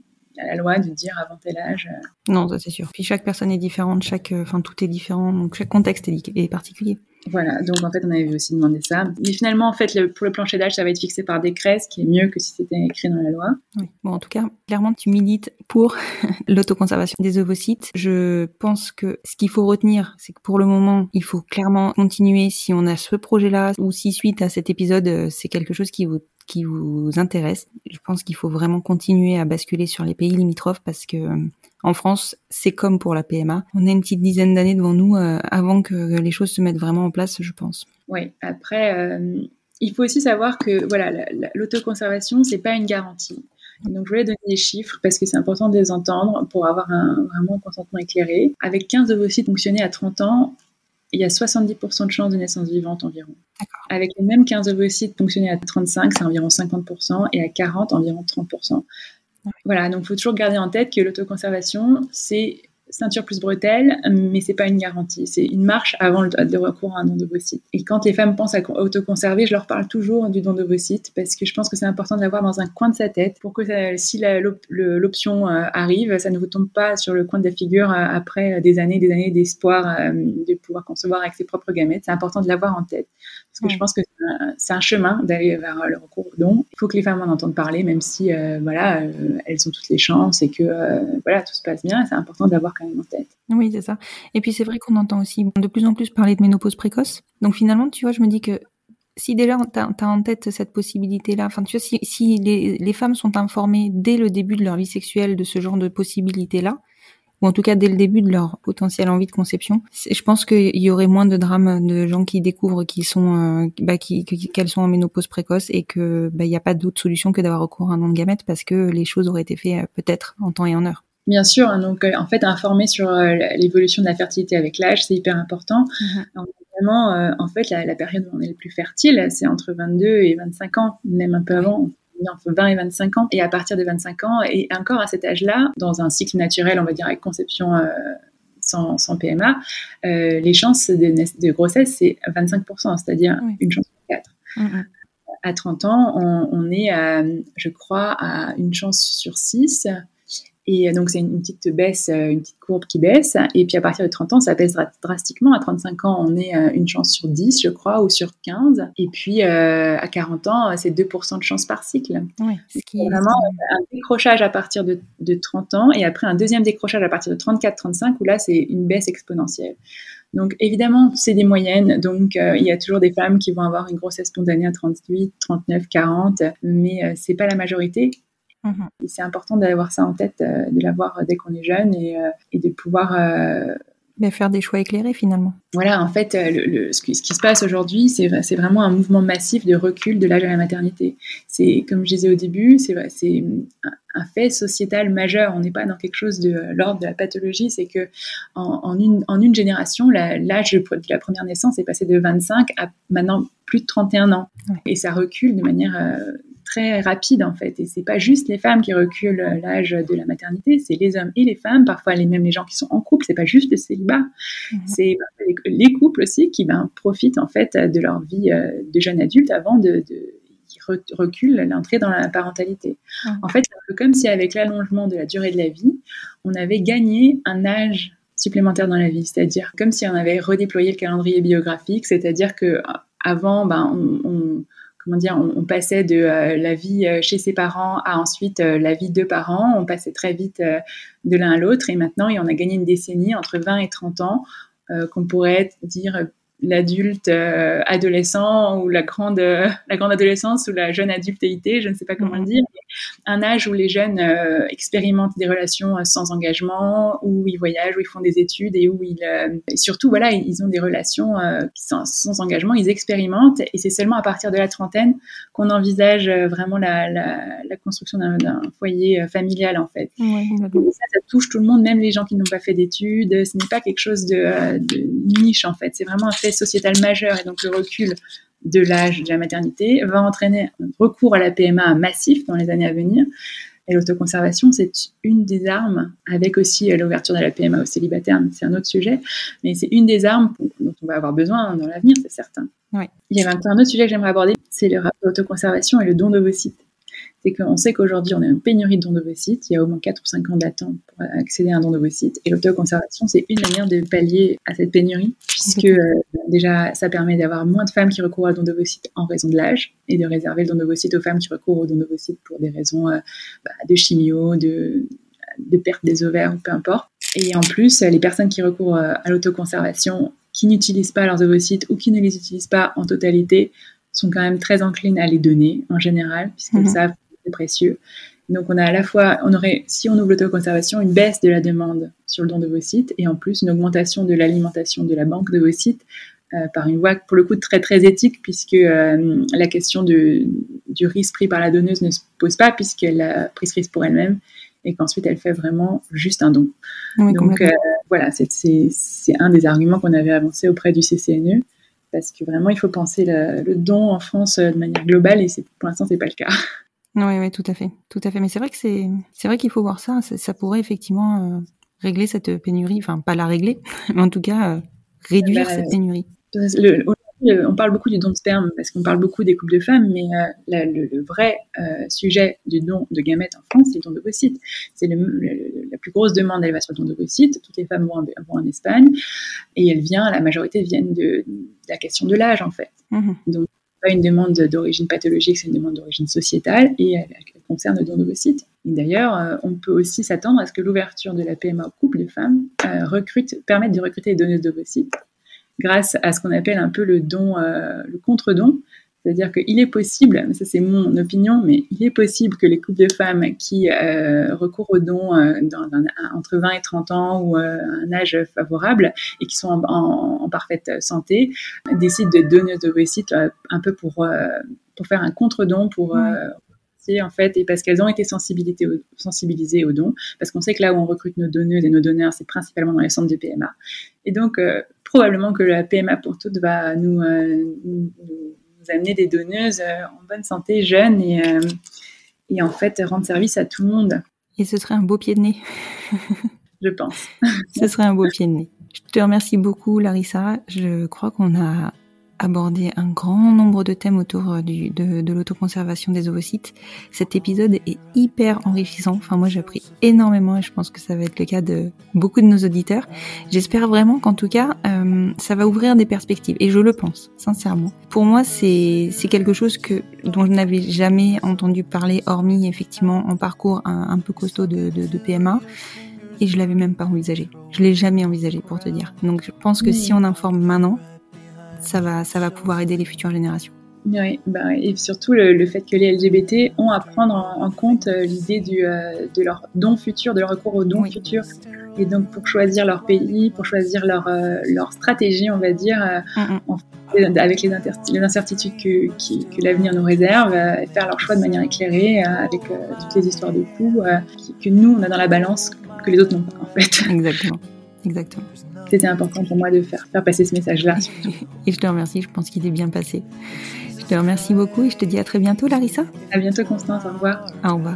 à la loi de dire avant tel âge.
Non, ça c'est sûr. Puis chaque personne est différente, tout est différent, donc chaque contexte est particulier.
Voilà, donc en fait on avait aussi demandé ça. Mais finalement, en fait, pour le plancher d'âge, ça va être fixé par décret, ce qui est mieux que si c'était écrit dans la loi.
Oui. Bon, en tout cas, clairement, tu milites pour l'autoconservation des ovocytes. Je pense que ce qu'il faut retenir, c'est que pour le moment, il faut clairement continuer si on a ce projet-là, ou si suite à cet épisode, c'est quelque chose qui vous intéresse. Je pense qu'il faut vraiment continuer à basculer sur les pays limitrophes, parce que en France, c'est comme pour la PMA. On a une petite dizaine d'années devant nous avant que les choses se mettent vraiment en place, je pense.
Oui, après, il faut aussi savoir que l'autoconservation, c'est pas une garantie. Donc, je voulais donner des chiffres parce que c'est important de les entendre pour avoir vraiment un consentement éclairé. Avec 15 ovocytes fonctionnés à 30 ans, il y a 70% de chances de naissance vivante environ. D'accord. Avec les mêmes 15 ovocytes fonctionnés à 35, c'est environ 50%, et à 40, environ 30%. Voilà, donc il faut toujours garder en tête que l'autoconservation, c'est ceinture plus bretelle, mais c'est pas une garantie. C'est une marche avant le recours à un don d'ovocytes. Et quand les femmes pensent à autoconserver, je leur parle toujours du don d'ovocytes, parce que je pense que c'est important de l'avoir dans un coin de sa tête pour que si l'option arrive, ça ne vous tombe pas sur le coin de la figure après des années d'espoir de pouvoir concevoir avec ses propres gamètes. C'est important de l'avoir en tête, parce que je pense que c'est un chemin d'aller vers le recours au don. Il faut que les femmes en entendent parler, même si elles ont toutes les chances et que tout se passe bien. C'est important d'avoir quand même en tête.
Oui, c'est ça. Et puis c'est vrai qu'on entend aussi de plus en plus parler de ménopause précoce. Donc finalement, tu vois, je me dis que si déjà t'as en tête cette possibilité-là, enfin tu vois, si les femmes sont informées dès le début de leur vie sexuelle de ce genre de possibilité-là, ou en tout cas dès le début de leur potentielle envie de conception, je pense qu'il y aurait moins de drames de gens qui découvrent qu'ils sont, qu'elles sont en ménopause précoce et que il y a pas d'autre solution que d'avoir recours à un don de gamètes parce que les choses auraient été faites peut-être en temps et en heure.
Bien sûr, hein, donc en fait, informer sur l'évolution de la fertilité avec l'âge, c'est hyper important. Alors, notamment, en fait, la période où on est le plus fertile, c'est entre 22 et 25 ans, même un peu avant. Entre 20 et 25 ans, et à partir de 25 ans, et encore à cet âge-là, dans un cycle naturel, on va dire avec conception sans PMA, les chances de grossesse, c'est 25%, c'est-à-dire une chance sur 4. À 30 ans, on est, je crois, à une chance sur 6. Et donc, c'est une petite baisse, une petite courbe qui baisse. Et puis, à partir de 30 ans, ça baisse drastiquement. À 35 ans, on est une chance sur 10, je crois, ou sur 15. Et puis, à 40 ans, c'est 2% de chance par cycle.
Oui,
c'est vraiment un décrochage à partir de 30 ans. Et après, un deuxième décrochage à partir de 34-35, où là, c'est une baisse exponentielle. Donc, évidemment, c'est des moyennes. Donc, il y a toujours des femmes qui vont avoir une grossesse spontanée à 38, 39, 40. Mais c'est pas la majorité. Et c'est important d'avoir ça en tête, de l'avoir dès qu'on est jeune et de pouvoir
faire des choix éclairés finalement.
Voilà, en fait, ce qui se passe aujourd'hui, c'est vraiment un mouvement massif de recul de l'âge à la maternité. C'est, comme je disais au début, c'est un fait sociétal majeur. On n'est pas dans quelque chose de l'ordre de la pathologie. C'est que en une génération, l'âge de la première naissance est passé de 25 à maintenant plus de 31 ans. Ouais. Et ça recule de manière très rapide en fait, et c'est pas juste les femmes qui reculent l'âge de la maternité, c'est les hommes et les femmes, parfois même les gens qui sont en couple, c'est pas juste le célibat, c'est les couples aussi qui profitent en fait de leur vie de jeune adulte avant qui reculent l'entrée dans la parentalité. En fait, c'est un peu comme si avec l'allongement de la durée de la vie, on avait gagné un âge supplémentaire dans la vie, c'est-à-dire comme si on avait redéployé le calendrier biographique, c'est-à-dire que avant, on passait de la vie chez ses parents à ensuite la vie de parents. On passait très vite de l'un à l'autre. Et maintenant, on a gagné une décennie entre 20 et 30 ans qu'on pourrait dire l'adulte adolescent ou la grande adolescence ou la jeune adultéité, je ne sais pas comment le dire. Un âge où les jeunes expérimentent des relations sans engagement, où ils voyagent, où ils font des études et où et surtout, voilà, ils ont des relations sans engagement, ils expérimentent, et c'est seulement à partir de la trentaine qu'on envisage vraiment la construction d'un foyer familial, en fait. Ça touche tout le monde, même les gens qui n'ont pas fait d'études. Ce n'est pas quelque chose de niche, en fait. C'est vraiment un fait sociétal majeur, et donc le recul de l'âge de la maternité va entraîner un recours à la PMA massif dans les années à venir. Et l'autoconservation, c'est une des armes, avec aussi l'ouverture de la PMA aux célibataires, c'est un autre sujet, mais c'est une des armes dont on va avoir besoin dans l'avenir, c'est certain.
Oui.
Il y avait un autre sujet que j'aimerais aborder, c'est le rapport d'autoconservation et le don d'ovocytes. C'est qu'on sait qu'aujourd'hui, on a une pénurie de dons d'ovocytes. Il y a au moins 4 ou 5 ans d'attente pour accéder à un don d'ovocytes. Et l'autoconservation, c'est une manière de pallier à cette pénurie, puisque déjà, ça permet d'avoir moins de femmes qui recourent à don d'ovocytes en raison de l'âge, et de réserver le don d'ovocytes aux femmes qui recourent au don d'ovocytes pour des raisons de chimio, de perte des ovaires, ou peu importe. Et en plus, les personnes qui recourent à l'autoconservation, qui n'utilisent pas leurs ovocytes ou qui ne les utilisent pas en totalité, sont quand même très enclines à les donner, en général, puisqu'elles savent c'est précieux. Donc on a à la fois, si on ouvre l'autoconservation, une baisse de la demande sur le don d'ovocytes, et en plus une augmentation de l'alimentation de la banque d'ovocytes par une voie pour le coup très très éthique, puisque la question du risque pris par la donneuse ne se pose pas, puisqu'elle a pris ce risque pour elle-même, et qu'ensuite elle fait vraiment juste un don. Oui, donc voilà, c'est un des arguments qu'on avait avancé auprès du CCNE, parce que vraiment il faut penser le don en France de manière globale, et pour l'instant c'est pas le cas.
Oui, tout à fait. Mais c'est vrai que c'est vrai qu'il faut voir ça. Ça pourrait effectivement régler cette pénurie. Enfin, pas la régler, mais en tout cas réduire cette pénurie.
On parle beaucoup du don de sperme parce qu'on parle beaucoup des couples de femmes, mais le vrai sujet du don de gamètes en France, c'est le don d'ovocytes. C'est la plus grosse demande, elle va sur le don d'ovocytes. Toutes les femmes vont en Espagne, et la majorité viennent de la question de l'âge, en fait. Donc, pas une demande d'origine pathologique, c'est une demande d'origine sociétale, et elle concerne le don d'ovocytes. Et d'ailleurs, on peut aussi s'attendre à ce que l'ouverture de la PMA aux couples de femmes permette de recruter des donneuses d'ovocytes grâce à ce qu'on appelle un peu le contre-don. C'est-à-dire qu'il est possible, ça c'est mon opinion, mais il est possible que les couples de femmes qui recourent aux dons entre 20 et 30 ans ou un âge favorable et qui sont en parfaite santé décident de donner d'ovocytes un peu pour faire un contre-don, en fait, et parce qu'elles ont été sensibilisées aux dons, parce qu'on sait que là où on recrute nos donneuses et nos donneurs, c'est principalement dans les centres de PMA. Et donc, probablement que la PMA pour toutes va nous amener des donneuses en bonne santé, jeunes, et en fait rendre service à tout le monde.
Et ce serait un beau pied de nez.
Je pense.
Ce serait un beau pied de nez. Je te remercie beaucoup, Larissa. Je crois qu'on a abordé un grand nombre de thèmes autour de l'autoconservation des ovocytes. Cet épisode est hyper enrichissant. Enfin, moi, j'ai appris énormément et je pense que ça va être le cas de beaucoup de nos auditeurs. J'espère vraiment qu'en tout cas, ça va ouvrir des perspectives. Et je le pense, sincèrement. Pour moi, c'est quelque chose dont je n'avais jamais entendu parler, hormis effectivement en parcours un peu costaud de PMA. Et je l'avais même pas envisagé. Je l'ai jamais envisagé, pour te dire. Donc, je pense que si on informe maintenant, ça va pouvoir aider les futures générations.
Oui, et surtout le fait que les LGBT ont à prendre en compte l'idée de leur don futur, de leur recours aux dons futurs. Et donc pour choisir leur pays, pour choisir leur stratégie, on va dire, avec les incertitudes que l'avenir nous réserve, faire leur choix de manière éclairée, avec toutes les histoires de coups que nous, on a dans la balance, que les autres n'ont pas, en fait.
Exactement.
C'était important pour moi de faire passer ce message-là.
Et je te remercie, je pense qu'il est bien passé. Je te remercie beaucoup et je te dis à très bientôt, Larissa.
À bientôt, Constance, au revoir.
Au revoir.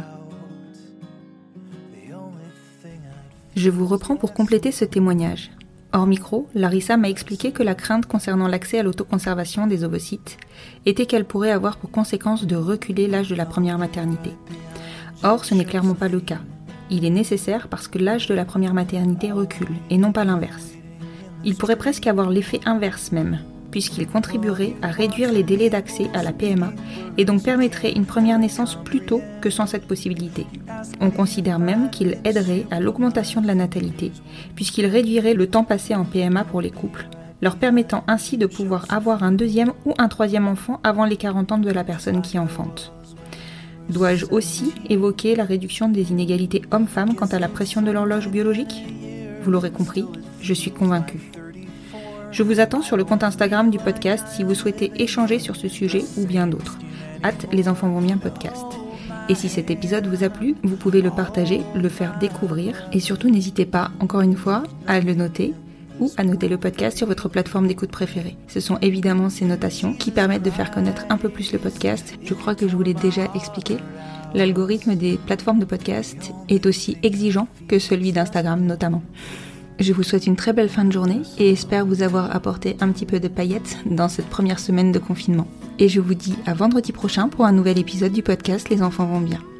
Je vous reprends pour compléter ce témoignage. Hors micro, Larissa m'a expliqué que la crainte concernant l'accès à l'autoconservation des ovocytes était qu'elle pourrait avoir pour conséquence de reculer l'âge de la première maternité. Or, ce n'est clairement pas le cas. Il est nécessaire parce que l'âge de la première maternité recule, et non pas l'inverse. Il pourrait presque avoir l'effet inverse même, puisqu'il contribuerait à réduire les délais d'accès à la PMA et donc permettrait une première naissance plus tôt que sans cette possibilité. On considère même qu'il aiderait à l'augmentation de la natalité, puisqu'il réduirait le temps passé en PMA pour les couples, leur permettant ainsi de pouvoir avoir un deuxième ou un troisième enfant avant les 40 ans de la personne qui enfante. Dois-je aussi évoquer la réduction des inégalités hommes-femmes quant à la pression de l'horloge biologique ? Vous l'aurez compris, je suis convaincue. Je vous attends sur le compte Instagram du podcast si vous souhaitez échanger sur ce sujet ou bien d'autres. @lesenfantsvontsbien podcast. Et si cet épisode vous a plu, vous pouvez le partager, le faire découvrir et surtout n'hésitez pas, encore une fois, à le noter ou à noter le podcast sur votre plateforme d'écoute préférée. Ce sont évidemment ces notations qui permettent de faire connaître un peu plus le podcast. Je crois que je vous l'ai déjà expliqué. L'algorithme des plateformes de podcast est aussi exigeant que celui d'Instagram notamment. Je vous souhaite une très belle fin de journée et espère vous avoir apporté un petit peu de paillettes dans cette première semaine de confinement. Et je vous dis à vendredi prochain pour un nouvel épisode du podcast Les enfants vont bien.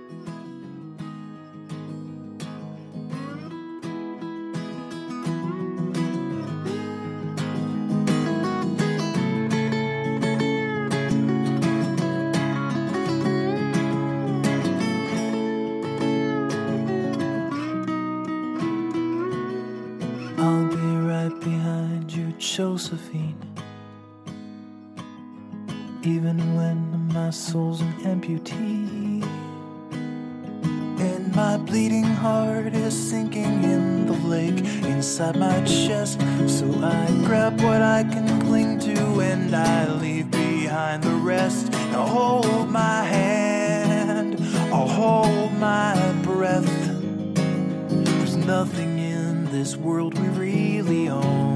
I'll be right behind you, Josephine. Even when my soul's an amputee, and my bleeding heart is sinking in the lake inside my chest. So I grab what I can cling to and I leave behind the rest. Now hold my hand, I'll hold my breath. There's nothing in this world we really own.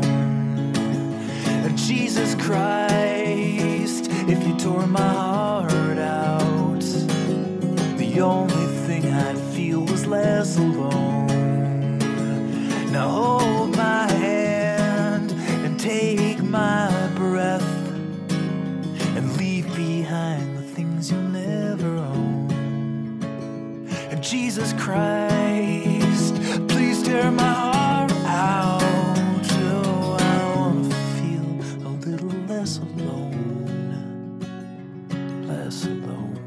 Jesus Christ, if you tore my heart out, the only thing I'd feel was less alone. Now hold my hand and take my breath and leave behind the things you'll never own. And Jesus Christ, please tear my heart out. Oh, I wanna feel a little less alone, less alone.